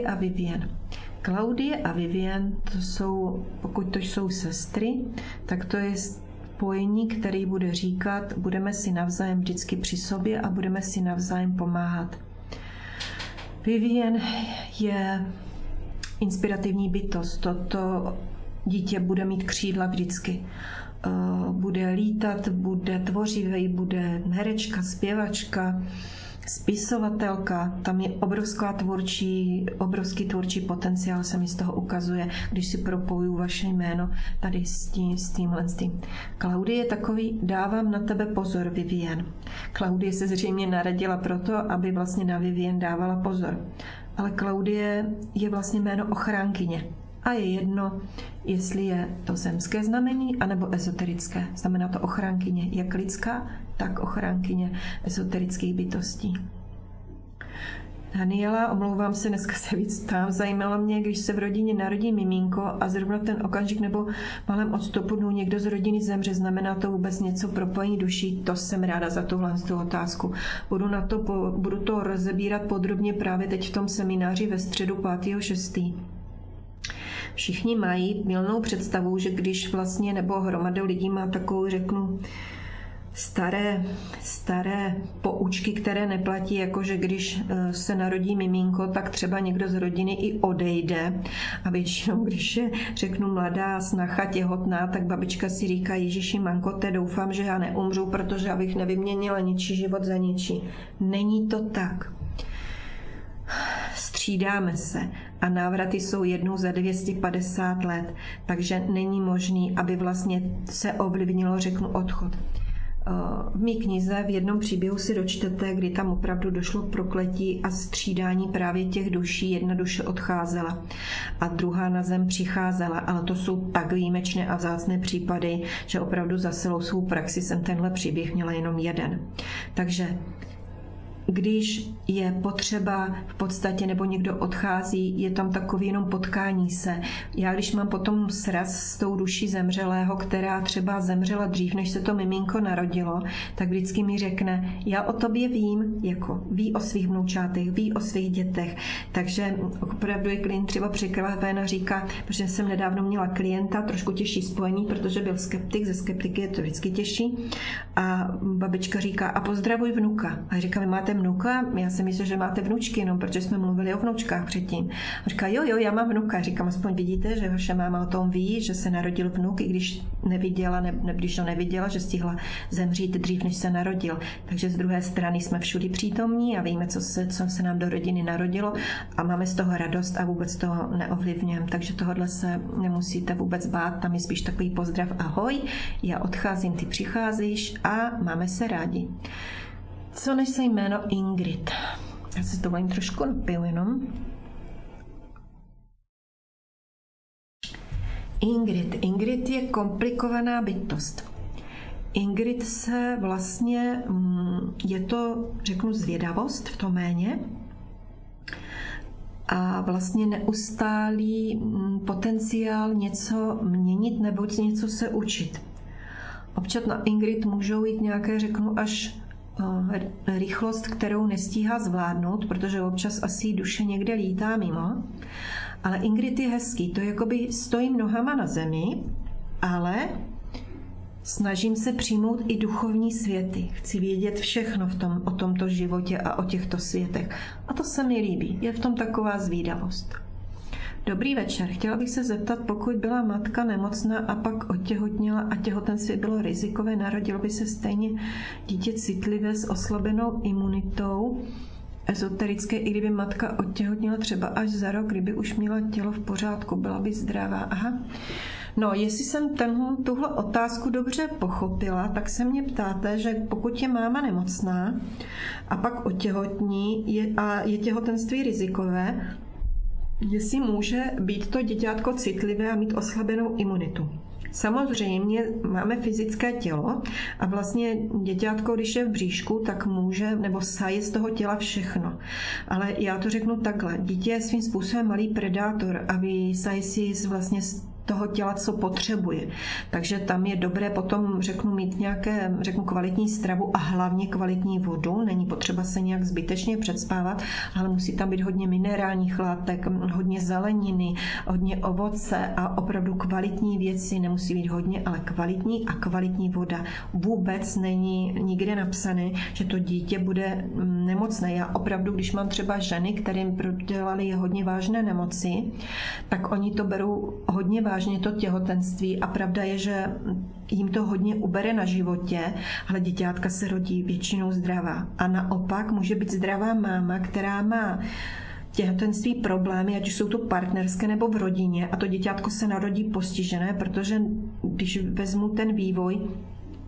a Vivian, to jsou, pokud to jsou sestry, tak to je spojení, který bude říkat, budeme si navzájem vždycky při sobě a budeme si navzájem pomáhat. Vivian je inspirativní bytost. Toto dítě bude mít křídla vždycky. Bude lítat, bude tvořivý, bude herečka, zpěvačka, spisovatelka. Tam je obrovský tvůrčí potenciál, se mi z toho ukazuje, když si propojuju vaše jméno tady s tímhle. Klaudie je takový, dávám na tebe pozor, Vivian. Klaudie se zřejmě naradila proto, aby vlastně na Vivian dávala pozor. Ale Klaudie je vlastně jméno ochránkyně. A je jedno, jestli je to zemské znamení, anebo ezoterické. Znamená to ochránkyně jak lidská, tak ochránkyně ezoterických bytostí. Daniela, omlouvám se, dneska se víc ptám. Zajímalo mě, když se v rodině narodí miminko a zrovna v ten okamžik nebo malém odstupu dnů někdo z rodiny zemře, znamená to vůbec něco propojení duší? To jsem ráda za tuhle otázku. Budu to rozebírat podrobně právě teď v tom semináři ve středu 5.6. Všichni mají mylnou představu, že když vlastně nebo hromada lidí má takovou, řeknu, staré poučky, které neplatí, jakože když se narodí miminko, tak třeba někdo z rodiny i odejde. A většinou, když je, řeknu, mladá snacha těhotná, tak babička si říká, Ježiši Mankote, doufám, že já neumřu, protože abych nevyměnila ničí život za ničí. Není to tak. Střídáme se a návraty jsou jednou za 250 let, takže není možný, aby vlastně se ovlivnilo, řeknu, odchod. V mý knize v jednom příběhu si dočtete, kdy tam opravdu došlo k prokletí a střídání právě těch duší. Jedna duše odcházela a druhá na zem přicházela, ale to jsou tak výjimečné a vzácné případy, že opravdu za celou svou praxi jsem tenhle příběh měla jenom jeden. Takže když je potřeba v podstatě nebo někdo odchází, je tam takový jenom potkání se. Já když mám potom sraz s tou duší zemřelého, která třeba zemřela dřív, než se to miminko narodilo, tak vždycky mi řekne, já o tobě vím, jako ví o svých vnoučátech, ví o svých dětech. Takže opravdu je klient třeba překvapen a říká, protože jsem nedávno měla klienta, trošku těžší spojení, protože byl skeptik, ze skeptiky je to vždycky těžší. A babička říká, a pozdravuj vnuka. A říká, vy máte vnuka? Já si myslím, že máte vnučky, jenom protože jsme mluvili o vnučkách předtím. A říká, jo, já mám vnuka. Říkám, aspoň vidíte, že vaše máma o tom ví, že se narodil vnuk, i když když to neviděla, že stihla zemřít dřív, než se narodil. Takže z druhé strany jsme všudy přítomní a víme, co se nám do rodiny narodilo a máme z toho radost a vůbec toho neovlivňujeme. Takže tohle se nemusíte vůbec bát, tam je spíš takový pozdrav, ahoj, já odcházím, ty přicházíš a máme se rádi. Co než se jméno Ingrid? Já si to volím trošku napiju jenom. Ingrid je komplikovaná bytost. Ingrid se vlastně, je to, řeknu, zvědavost v tom jméně a vlastně neustálý potenciál něco měnit nebo něco se učit. Občas na Ingrid můžou jít nějaké, řeknu, až rychlost, kterou nestíhá zvládnout, protože občas asi duše někde lítá mimo. Ale Ingrid je hezký, to jakoby stojím nohama na zemi, ale snažím se přijmout i duchovní světy. Chci vědět všechno o tomto životě a o těchto světech. A to se mi líbí, je v tom taková zvídavost. Dobrý večer, chtěla bych se zeptat, pokud byla matka nemocná a pak otěhotněla a těhotenství bylo rizikové, narodilo by se stejně dítě citlivé s oslabenou imunitou, ezoterické, i kdyby matka otěhotněla třeba až za rok, kdyby už měla tělo v pořádku, byla by zdravá. Aha. No, jestli jsem tuhle otázku dobře pochopila, tak se mě ptáte, že pokud je máma nemocná a pak otěhotní a je těhotenství rizikové, jestli může být to děťátko citlivé a mít oslabenou imunitu. Samozřejmě máme fyzické tělo a vlastně děťátko, když je v bříšku, tak může nebo saje z toho těla všechno. Ale já to řeknu takhle. Dítě je svým způsobem malý predátor a vysaje si vlastně toho těla, co potřebuje. Takže tam je dobré potom, mít nějaké, kvalitní stravu a hlavně kvalitní vodu. Není potřeba se nějak zbytečně předspávat, ale musí tam být hodně minerálních látek, hodně zeleniny, hodně ovoce a opravdu kvalitní věci. Nemusí být hodně, ale kvalitní a kvalitní voda. Vůbec není nikde napsané, že to dítě bude nemocné. Já opravdu, když mám třeba ženy, kterým prodělali hodně vážné nemoci, tak oni to berou hodně vážně to těhotenství a pravda je, že jim to hodně ubere na životě, ale děťátka se rodí většinou zdravá. A naopak může být zdravá máma, která má těhotenství problémy, ať už jsou to partnerské nebo v rodině a to děťátko se narodí postižené, protože když vezmu ten vývoj,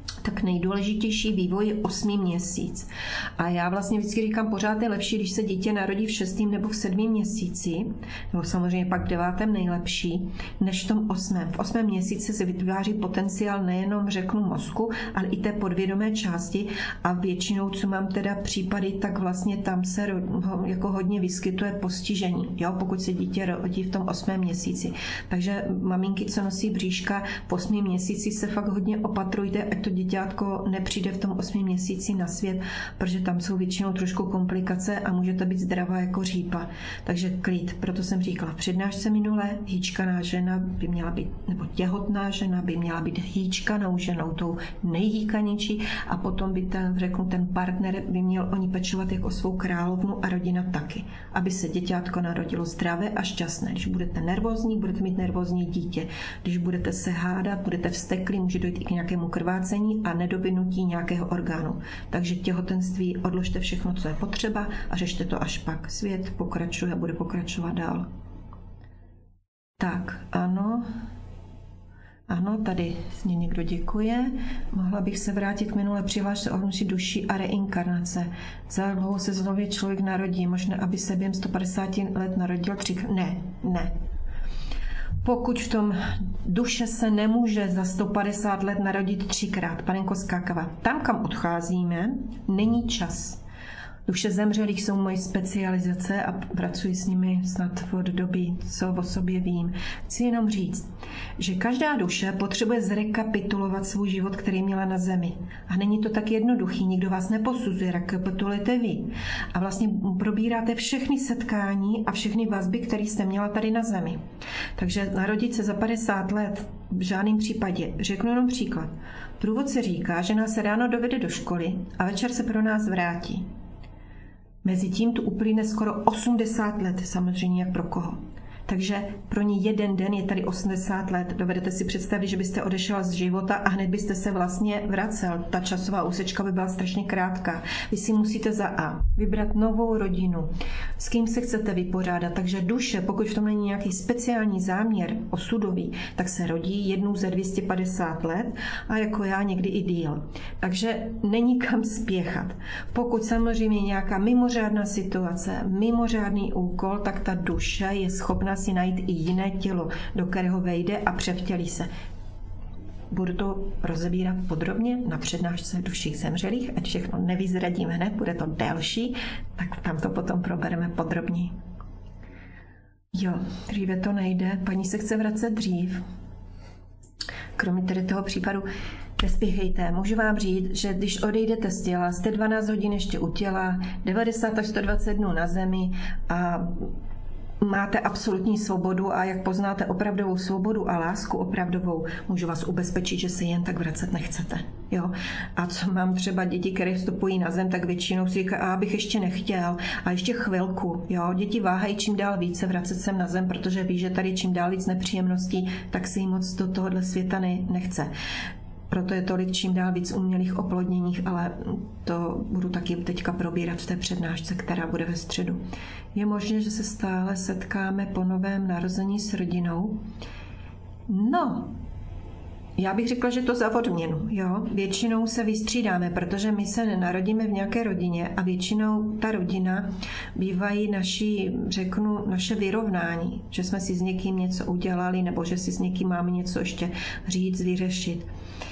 tak nejdůležitější vývoj je 8. měsíc. A já vlastně vždycky říkám, pořád je lepší, když se dítě narodí v 6. nebo v 7. měsíci, nebo samozřejmě pak v 9. nejlepší, než v tom 8. V 8. měsíci se vytváří potenciál nejenom řeknu mozku, ale i té podvědomé části a většinou, co mám teda případy, tak vlastně tam se jako hodně vyskytuje postižení, jo, pokud se dítě rodí v tom 8. měsíci. Takže maminky, co nosí bříška, v 8. měsíci se fakt hodně opatrujte, ať to děťátko nepřijde v tom 8. měsíci na svět, protože tam jsou většinou trošku komplikace a může to být zdravá jako řípa. Takže klid. Proto jsem říkala v přednášce minule, hýčkaná žena by měla být, nebo těhotná žena by měla být hýčkanou ženou, tou nejhýkanější, a potom by ten partner by měl o ní pečovat jako svou královnu a rodina taky, aby se děťátko narodilo zdravé a šťastné. Když budete nervózní, budete mít nervózní dítě. Když budete se hádat, budete vzteklí, může dojít i k nějakému krvácení a nedobinutí nějakého orgánu. Takže těhotenství odložte všechno, co je potřeba a řešte to až pak. Svět pokračuje a bude pokračovat dál. Tak, ano. Ano, tady mě někdo děkuje. Mohla bych se vrátit k minulé přihlášce o hnutí duší a reinkarnace. Za dlouho se znovu člověk narodí. Možná, aby se během 150 let narodil třikrát. Ne. Pokud v tom duše se nemůže za 150 let narodit 3krát, panenko Skákava, tam, kam odcházíme, není čas. Duše zemřelých jsou moje specializace a pracuji s nimi snad od doby, co o sobě vím. Chci jenom říct, že každá duše potřebuje zrekapitulovat svůj život, který měla na zemi. A není to tak jednoduchý, nikdo vás neposuzuje, rekapitulujete vy. A vlastně probíráte všechny setkání a všechny vazby, které jste měla tady na zemi. Takže narodit se za 50 let v žádném případě. Řeknu jenom příklad. Průvodce říká, že nás se ráno dovede do školy a večer se pro nás vrátí. Mezitím tu uplyne skoro 80 let, samozřejmě jak pro koho. Takže pro ní jeden den je tady 80 let. Dovedete si představit, že byste odešel z života a hned byste se vlastně vracel. Ta časová úsečka by byla strašně krátká. Vy si musíte za A vybrat novou rodinu, s kým se chcete vypořádat. Takže duše, pokud v tom není nějaký speciální záměr osudový, tak se rodí jednou za 250 let a jako já někdy i díl. Takže není kam spěchat. Pokud samozřejmě nějaká mimořádná situace, mimořádný úkol, tak ta duše je schopna si najít i jiné tělo, do kterého vejde a převtělí se. Budu to rozebírat podrobně na přednášce duších zemřelých, ať všechno nevyzradím hned, bude to delší, tak tam to potom probereme podrobněji. Jo, dříve to nejde, paní se chce vracet dřív. Kromě tedy toho případu, nespěchejte, můžu vám říct, že když odejdete z těla, jste 12 hodin ještě u těla, 90 až 120 dnů na zemi a máte absolutní svobodu a jak poznáte opravdovou svobodu a lásku opravdovou, můžu vás ubezpečit, že se jen tak vracet nechcete. Jo? A co mám třeba děti, které vstupují na zem, tak většinou si říkají, abych ještě nechtěl a ještě chvilku. Jo? Děti váhají čím dál více vracet sem na zem, protože ví, že tady čím dál víc nepříjemností, tak si jim moc do tohohle světa nechce. Proto je tolik čím dál víc umělých oplodněních, ale to budu taky teďka probírat v té přednášce, která bude ve středu. Je možné, že se stále setkáme po novém narození s rodinou? No, já bych řekla, že to za odměnu. Jo? Většinou se vystřídáme, protože my se nenarodíme v nějaké rodině a většinou ta rodina bývají naše vyrovnání, že jsme si s někým něco udělali nebo že si s někým máme něco ještě říct, vyřešit.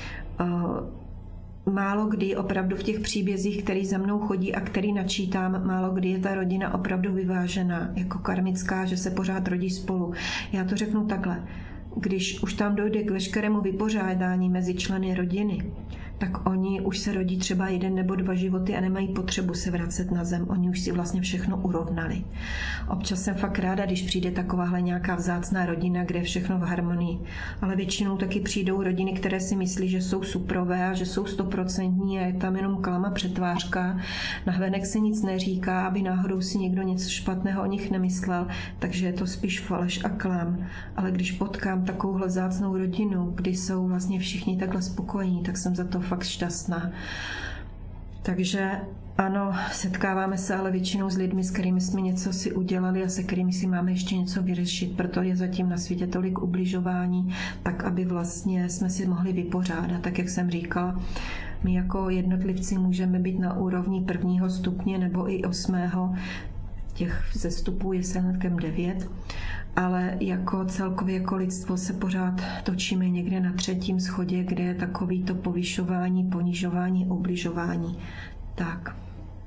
Málo kdy opravdu v těch příbězích, který za mnou chodí a který načítám, málo kdy je ta rodina opravdu vyvážená, jako karmická, že se pořád rodí spolu. Já to řeknu takhle. Když už tam dojde k veškerému vypořádání mezi členy rodiny, tak oni už se rodí třeba 1 nebo 2 životy a nemají potřebu se vracet na zem. Oni už si vlastně všechno urovnali. Občas jsem fakt ráda, když přijde takováhle nějaká vzácná rodina, kde je všechno v harmonii. Ale většinou taky přijdou rodiny, které si myslí, že jsou suprové a že jsou 100% a je tam jenom klama přetvářka. Nahvenek se nic neříká, aby náhodou si někdo něco špatného o nich nemyslel, takže je to spíš faleš a klam. Ale když potkám takovouhle vzácnou rodinu, kdy jsou vlastně všichni takhle spokojení, tak jsem za to fakt šťastná. Takže ano, setkáváme se ale většinou s lidmi, s kterými jsme něco si udělali a se kterými si máme ještě něco vyřešit, proto je zatím na světě tolik ubližování, tak aby vlastně jsme si mohli vypořádat. Tak jak jsem říkala, my jako jednotlivci můžeme být na úrovni 1. stupně nebo i 8. Těch zestupů je celkem 9, ale jako celkově jako lidstvo se pořád točíme někde na 3. schodě, kde je takový to povyšování, ponižování, ubližování. Tak.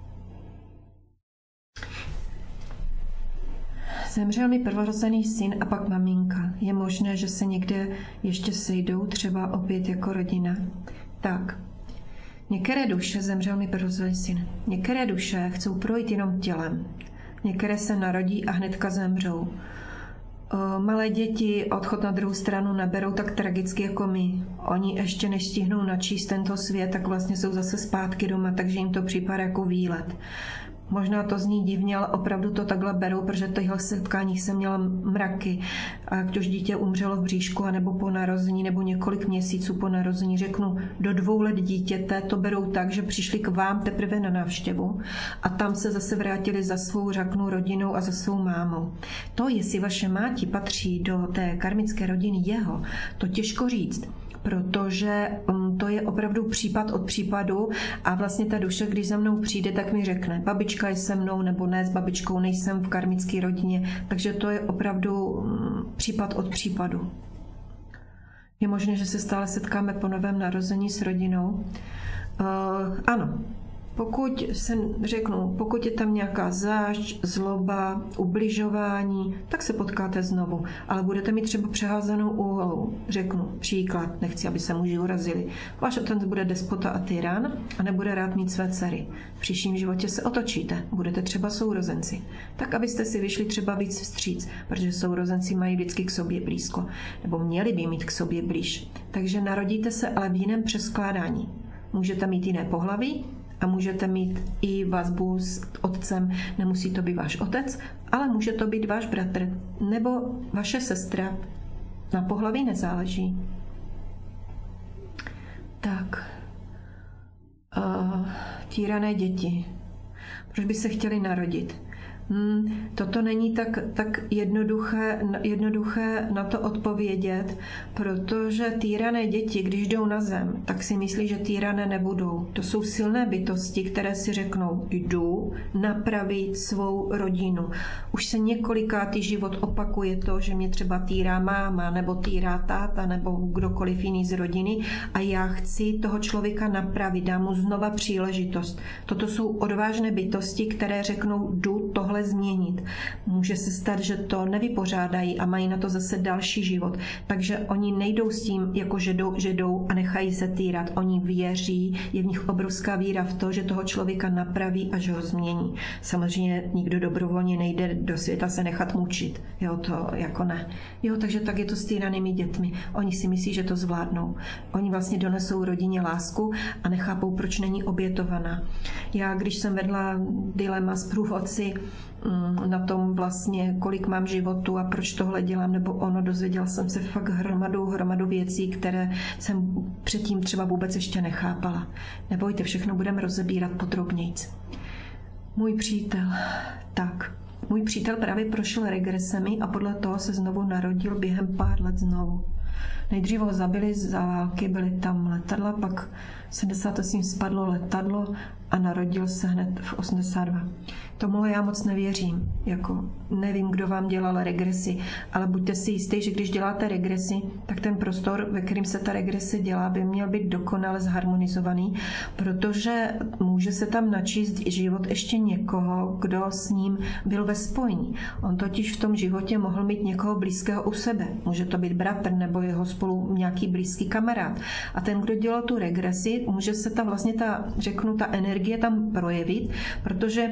Zemřel mi prvorozený syn a pak maminka. Je možné, že se někde ještě sejdou, třeba opět jako rodina. Tak. Některé duše, zemřel mi prvorozený syn, některé duše chcou projít jenom tělem. Některé se narodí a hnedka zemřou. Malé děti odchod na druhou stranu neberou tak tragicky jako my. Oni ještě než stihnou načíst tento svět, tak vlastně jsou zase zpátky doma, takže jim to připadá jako výlet. Možná to zní divně, ale opravdu to takhle berou, protože těchto setkáních jsem měla mraky. A když dítě umřelo v bříšku, anebo po narození, nebo několik měsíců po narození, řeknu, do 2 let dítěte to berou tak, že přišli k vám teprve na návštěvu a tam se zase vrátili za svou řeknu rodinou a za svou mámou. To, jestli vaše máti patří do té karmické rodiny jeho, to těžko říct, protože to je opravdu případ od případu a vlastně ta duše, když za mnou přijde, tak mi řekne, babička je se mnou nebo ne, s babičkou nejsem v karmické rodině, takže to je opravdu případ od případu. Je možné, že se stále setkáme po novém narození s rodinou. Ano. Pokud je tam nějaká zášť, zloba, ubližování, tak se potkáte znovu. Ale budete mít třeba přeházenou úholu. Řeknu příklad, nechci, aby se muži urazili. Váš otec bude despota a tyran a nebude rád mít své dcery. V příštím životě se otočíte, budete třeba sourozenci. Tak, abyste si vyšli třeba víc vstříc, protože sourozenci mají vždycky k sobě blízko, nebo měli by mít k sobě blíž. Takže narodíte se ale v jiném přeskládání. Můžete mít jiné pohlaví, a můžete mít i vazbu s otcem, nemusí to být váš otec, ale může to být váš bratr nebo vaše sestra. Na pohlaví nezáleží. Tak. Týrané děti. Proč by se chtěli narodit? Toto není tak jednoduché na to odpovědět, protože týrané děti, když jdou na zem, tak si myslí, že týrané nebudou. To jsou silné bytosti, které si řeknou, jdu napravit svou rodinu. Už se několikátý život opakuje to, že mě třeba týrá máma, nebo týrá táta, nebo kdokoliv jiný z rodiny a já chci toho člověka napravit, dám mu znova příležitost. Toto jsou odvážné bytosti, které řeknou, jdu tohle změnit. Může se stát, že to nevypořádají a mají na to zase další život. Takže oni nejdou s tím, jako že jdou a nechají se týrat. Oni věří, je v nich obrovská víra v to, že toho člověka napraví a že ho změní. Samozřejmě nikdo dobrovolně nejde do světa se nechat mučit. Jo, to jako ne. Jo, takže tak je to s týranými dětmi. Oni si myslí, že to zvládnou. Oni vlastně donesou rodině lásku a nechápou, proč není obětovaná. Já, když jsem vedla dilema s průvodci na tom vlastně, kolik mám životu a proč tohle dělám, nebo ono, dozvěděla jsem se fakt hromadu věcí, které jsem předtím třeba vůbec ještě nechápala. Nebojte, všechno budeme rozebírat podrobnějc. Můj přítel právě prošel regresemi a podle toho se znovu narodil během pár let znovu. Nejdřív ho zabili za války, byly tam letadla, pak 78 spadlo letadlo a narodil se hned v 82. Tomu já moc nevěřím. Nevím, kdo vám dělal regresi, ale buďte si jistí, že když děláte regresi, tak ten prostor, ve kterým se ta regrese dělá, by měl být dokonale zharmonizovaný, protože může se tam načíst život ještě někoho, kdo s ním byl ve spojení. On totiž v tom životě mohl mít někoho blízkého u sebe. Může to být bratr nebo jeho spolu nějaký blízký kamarád. A ten, kdo dělal tu regresi, může se tam vlastně ta energie tam projevit, protože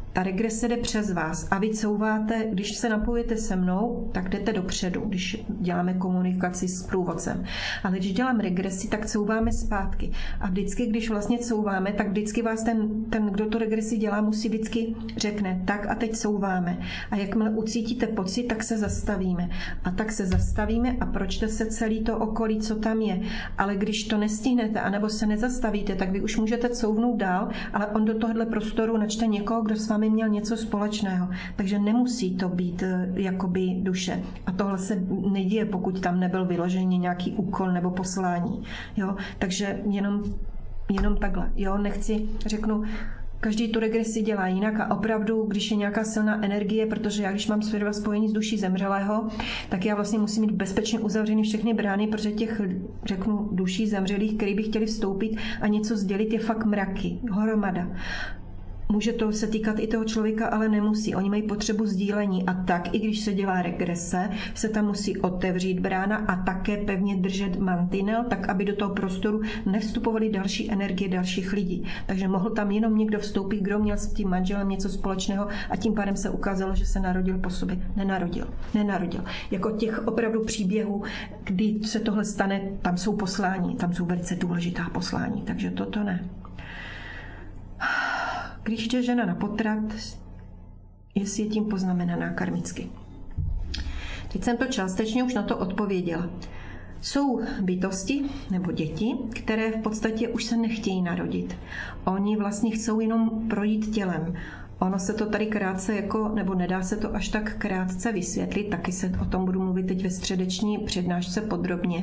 Ta regrese jde přes vás a vy couváte, když se napojíte se mnou, tak jdete dopředu, když děláme komunikaci s průvodcem. Ale když dělám regresi, tak couváme zpátky. A vždycky, když vlastně couváme, tak vždycky vás ten kdo to regresi dělá, musí vždycky řekne, tak a teď couváme. A jakmile ucítíte pocit, tak se zastavíme. A tak se zastavíme a pročte se celý to okolí, co tam je. Ale když to nestihnete, anebo se nezastavíte, tak vy už můžete couvnout dál, ale on do tohohle prostoru načte někoho, kdo s vámi měl něco společného. Takže nemusí to být jakoby duše. A tohle se neděje, pokud tam nebyl vyložený nějaký úkol nebo poslání. Jo? Takže jenom takhle. Jo? Řeknu, každý tu regresi dělá jinak a opravdu, když je nějaká silná energie, protože já, když mám svědomé spojení s duší zemřelého, tak já vlastně musím mít bezpečně uzavřený všechny brány, protože těch, řeknu, duší zemřelých, který by chtěli vstoupit a něco sdělit, je fakt mraky, hromada. Může to se týkat i toho člověka, ale nemusí. Oni mají potřebu sdílení a tak, i když se dělá regrese, se tam musí otevřít brána a také pevně držet mantinel, tak aby do toho prostoru nevstupovaly další energie dalších lidí. Takže mohl tam jenom někdo vstoupit, kdo měl s tím manželem něco společného a tím pádem se ukázalo, že se narodil po sobě. Nenarodil. Jako těch opravdu příběhů, kdy se tohle stane, tam jsou poslání, tam jsou velice důležitá poslání, takže toto ne. Když jde žena na potrat, jestli je tím poznamenaná karmicky. Teď jsem to částečně už na to odpověděla. Jsou bytosti nebo děti, které v podstatě už se nechtějí narodit. Oni vlastně chcou jenom projít tělem. Ono se to tady krátce nebo nedá se to až tak krátce vysvětlit, taky se o tom budu mluvit teď ve středeční přednášce podrobně.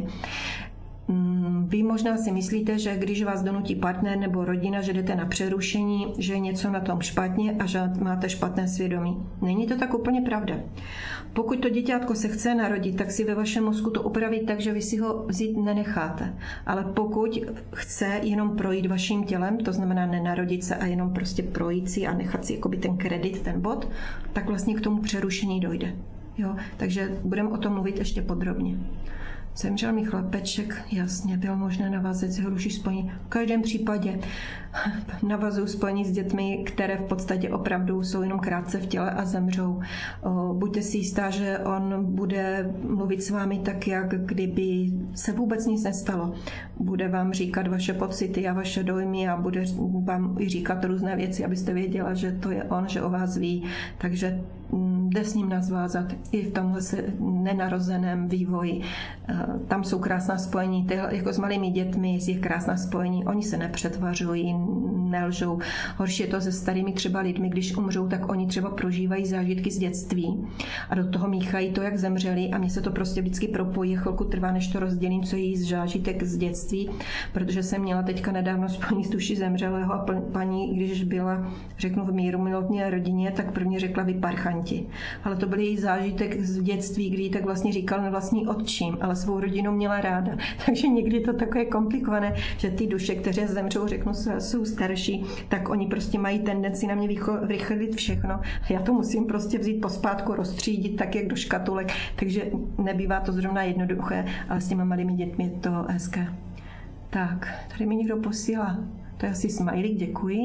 Vy možná si myslíte, že když vás donutí partner nebo rodina, že jdete na přerušení, že je něco na tom špatně a že máte špatné svědomí. Není to tak úplně pravda. Pokud to děťátko se chce narodit, tak si ve vašem mozku to upraví tak, že vy si ho vzít nenecháte. Ale pokud chce jenom projít vaším tělem, to znamená nenarodit se a jenom prostě projít si a nechat si jakoby ten kredit, ten bod, tak vlastně k tomu přerušení dojde. Jo? Takže budeme o tom mluvit ještě podrobně. Zemřel mi chlapeček, jasně, bylo možné navázat s jeho duší spojení. V každém případě navazuju spojení s dětmi, které v podstatě opravdu jsou jenom krátce v těle a zemřou. Buďte si jistá, že on bude mluvit s vámi tak, jak kdyby se vůbec nic nestalo. Bude vám říkat vaše pocity a vaše dojmy a bude vám i říkat různé věci, abyste věděla, že to je on, že o vás ví. Takže jde s ním nazvázat i v tomhle nenarozeném vývoji. Tam jsou krásná spojení, jako s malými dětmi je krásná spojení, oni se nepřetvařují, nelžou. Horší je to se starými třeba lidmi, když umřou, tak oni třeba prožívají zážitky z dětství a do toho míchají to, jak zemřeli a mně se to prostě vždycky propojí, chvilku trvá, než to rozdělím, co je jí zážitek z dětství, protože jsem měla teďka nedávno spojení s duší zemřelého a paní, když byla, řeknu, v míru milovné rodině, tak prvně řekla vy parchanti. Ale to byl její zážitek z dětství, kdy tak vlastně říkal vlastní otčím, ale svou rodinu měla ráda. Takže někdy to takové komplikované, že ty duše, které zemřou, řeknu, jsou starší, tak oni prostě mají tendenci na mě vychylit všechno. Já to musím prostě vzít pospátku, rozstřídit tak, jak do škatulek. Takže nebývá to zrovna jednoduché, ale s těma malými dětmi je to hezké. Tak, tady mi někdo posílá. To je asi smajlík, děkuji.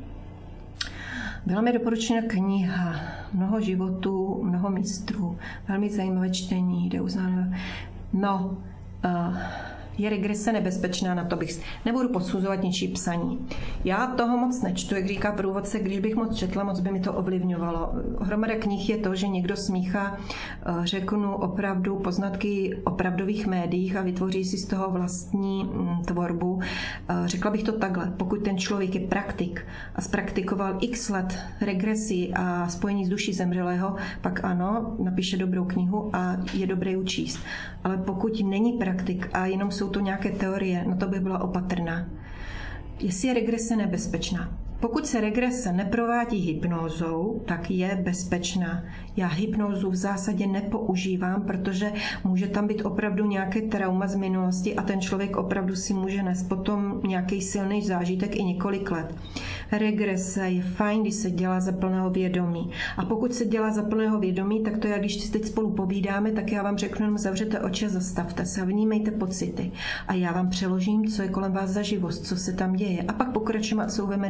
Byla mi doporučena kniha Mnoho životů, mnoho mistrů. Velmi zajímavé čtení, kde uznáme. No, je regrese nebezpečná, na to bych nebudu posuzovat ničí psaní. Já toho moc nečtu, jak říká průvodce, když bych moc četla, moc by mi to ovlivňovalo. Hromada knih je to, že někdo smíchá, řeknu, opravdu poznatky o pravdových médiích a vytvoří si z toho vlastní tvorbu. Řekla bych to takhle, pokud ten člověk je praktik a zpraktikoval x let regresí a spojení s duší zemřelého, pak ano, napíše dobrou knihu a je dobré ji číst. Ale pokud není praktik a jenom jsou to nějaké teorie, no to by byla opatrná. Jestli je regrese nebezpečná? Pokud se regrese neprovádí hypnózou, tak je bezpečná. Já hypnózu v zásadě nepoužívám, protože může tam být opravdu nějaké trauma z minulosti a ten člověk opravdu si může nést potom nějaký silný zážitek i několik let. Regrese je fajn, když se dělá za plného vědomí. A pokud se dělá za plného vědomí, tak to já, když teď spolu povídáme, tak já vám řeknu, jenom zavřete oči a zastavte se a vnímejte pocity. A já vám přeložím, co je kolem vás za živost, co se tam děje. A pak pokračujeme a couveme dál.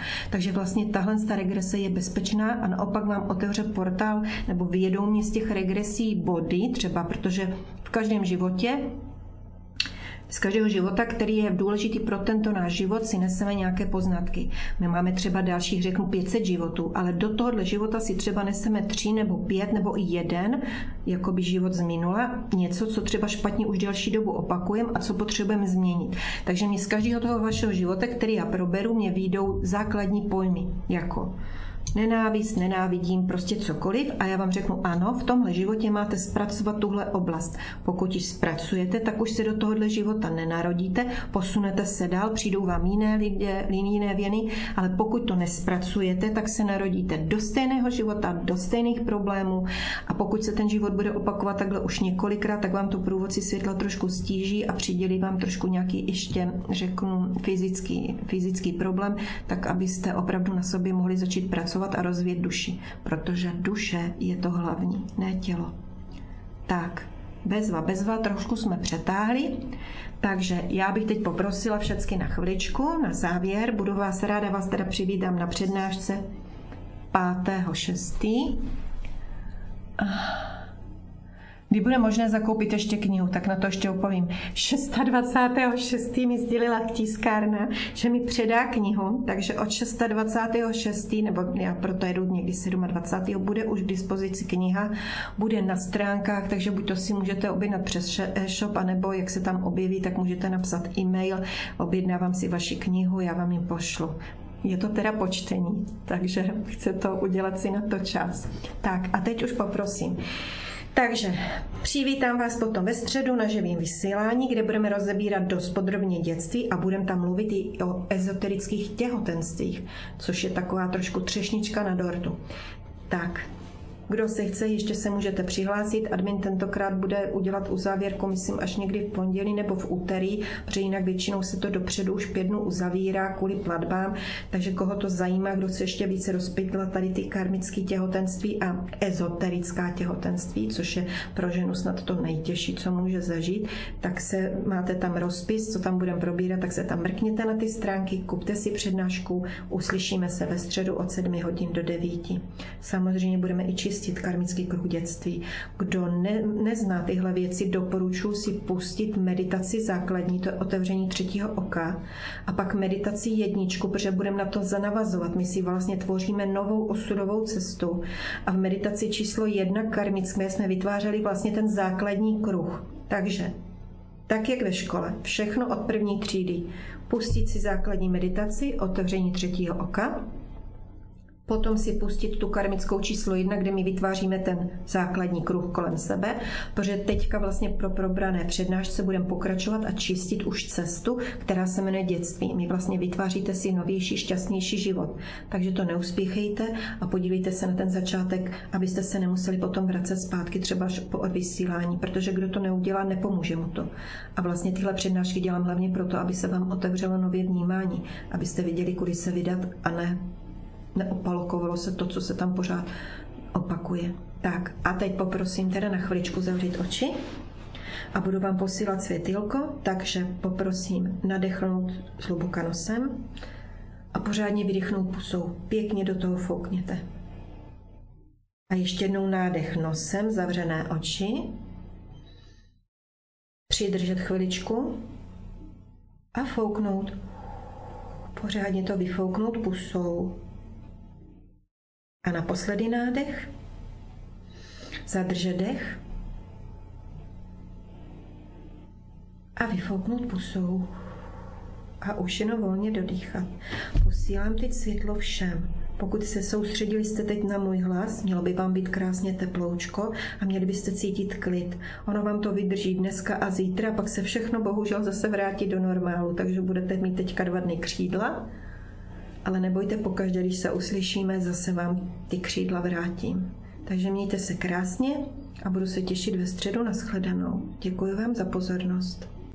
Takže vlastně tahle regrese je bezpečná a naopak vám otevře portál nebo vědomí z těch regresí body, třeba protože v každém životě, z každého života, který je důležitý pro tento náš život, si neseme nějaké poznatky. My máme třeba dalších, řeknu, 500 životů, ale do tohohle života si třeba neseme 3 nebo 5 nebo i 1, jakoby život z minula, něco, co třeba špatně už delší dobu opakujeme a co potřebujeme změnit. Takže mě z každého toho vašeho života, který já proberu, mě vyjdou základní pojmy, jako nenávist, nenávidím, prostě cokoliv a já vám řeknu ano, v tomhle životě máte zpracovat tuhle oblast. Pokud ji zpracujete, tak už se do tohohle života nenarodíte, posunete se dál, přijdou vám jiné věny, ale pokud to nespracujete, tak se narodíte do stejného života, do stejných problémů a pokud se ten život bude opakovat takhle už několikrát, tak vám to průvodci světla trošku stíží a přidělí vám trošku nějaký ještě, řeknu, fyzický problém, tak abyste opravdu na sobě mohli začít pracovat a rozvíjet duši, protože duše je to hlavní, ne tělo. Tak, bezva, trošku jsme přetáhli, takže já bych teď poprosila všechny na chviličku, na závěr, budu vás ráda, vás teda přivítám na přednášce 5.6. Kdy bude možné zakoupit ještě knihu, tak na to ještě opovím. 26.6. mi sdělila tiskárna, že mi předá knihu, takže od 26.6. nebo já proto jedu někdy 27. bude už k dispozici kniha, bude na stránkách, takže buď to si můžete objednat přes e-shop, anebo jak se tam objeví, tak můžete napsat e-mail, objednávám si vaši knihu, já vám ji pošlu. Je to teda po čtení, takže chce to udělat si na to čas. Tak a teď už poprosím. Takže přivítám vás potom ve středu na živém vysílání, kde budeme rozebírat dost podrobně dětství a budeme tam mluvit i o ezoterických těhotenstvích, což je taková trošku třešnička na dortu. Tak, kdo se chce, ještě se můžete přihlásit. Admin tentokrát bude udělat uzávěrku, myslím, až někdy v pondělí nebo v úterý, protože jinak většinou se to dopředu už 5 dnů uzavírá kvůli platbám, takže koho to zajímá, kdo se ještě více rozpytla tady ty karmické těhotenství a ezoterická těhotenství, což je pro ženu snad to nejtěžší, co může zažít, tak se máte tam rozpis, co tam budeme probírat, tak se tam mrkněte na ty stránky, kupte si přednášku, uslyšíme se ve středu od 7 hodin do 9. Samozřejmě budeme i čistit karmický kruh dětství. Kdo nezná tyhle věci, doporučuji si pustit meditaci základní, to je otevření 3. oka, a pak meditaci 1, protože budeme na to zanavazovat. My si vlastně tvoříme novou osudovou cestu a v meditaci číslo 1 karmické jsme vytvářeli vlastně ten základní kruh. Takže tak jak ve škole, všechno od první třídy. Pustit si základní meditaci, otevření 3. oka, potom si pustit tu karmickou číslo 1, kde my vytváříme ten základní kruh kolem sebe, protože teďka vlastně pro probrané přednášce budeme pokračovat a čistit už cestu, která se jmenuje dětství. My vlastně vytváříte si novější, šťastnější život. Takže to neuspíchejte a podívejte se na ten začátek, abyste se nemuseli potom vracet zpátky třeba po odvysílání, protože kdo to neudělá, nepomůže mu to. A vlastně tyhle přednášky dělám hlavně proto, aby se vám otevřelo nově vnímání, abyste viděli, kudy se vydat a neopalokovalo se to, co se tam pořád opakuje. Tak a teď poprosím teda na chviličku zavřít oči a budu vám posílat světýlko, takže poprosím nadechnout zhluboka nosem a pořádně vydechnout pusou. Pěkně do toho foukněte. A ještě jednou nádech nosem, zavřené oči. Přidržet chviličku a fouknout. Pořádně to vyfouknout pusou. A naposledy nádech, zadržet dech a vyfouknout pusou a už jenom volně dodýchat. Posílám teď světlo všem. Pokud se soustředili jste teď na můj hlas, mělo by vám být krásně teploučko a měli byste cítit klid. Ono vám to vydrží dneska a zítra, pak se všechno bohužel zase vrátí do normálu, takže budete mít teďka 2 dny křídla. Ale nebojte, pokaždé, když se uslyšíme, zase vám ty křídla vrátím. Takže mějte se krásně a budu se těšit ve středu na shledanou. Děkuji vám za pozornost.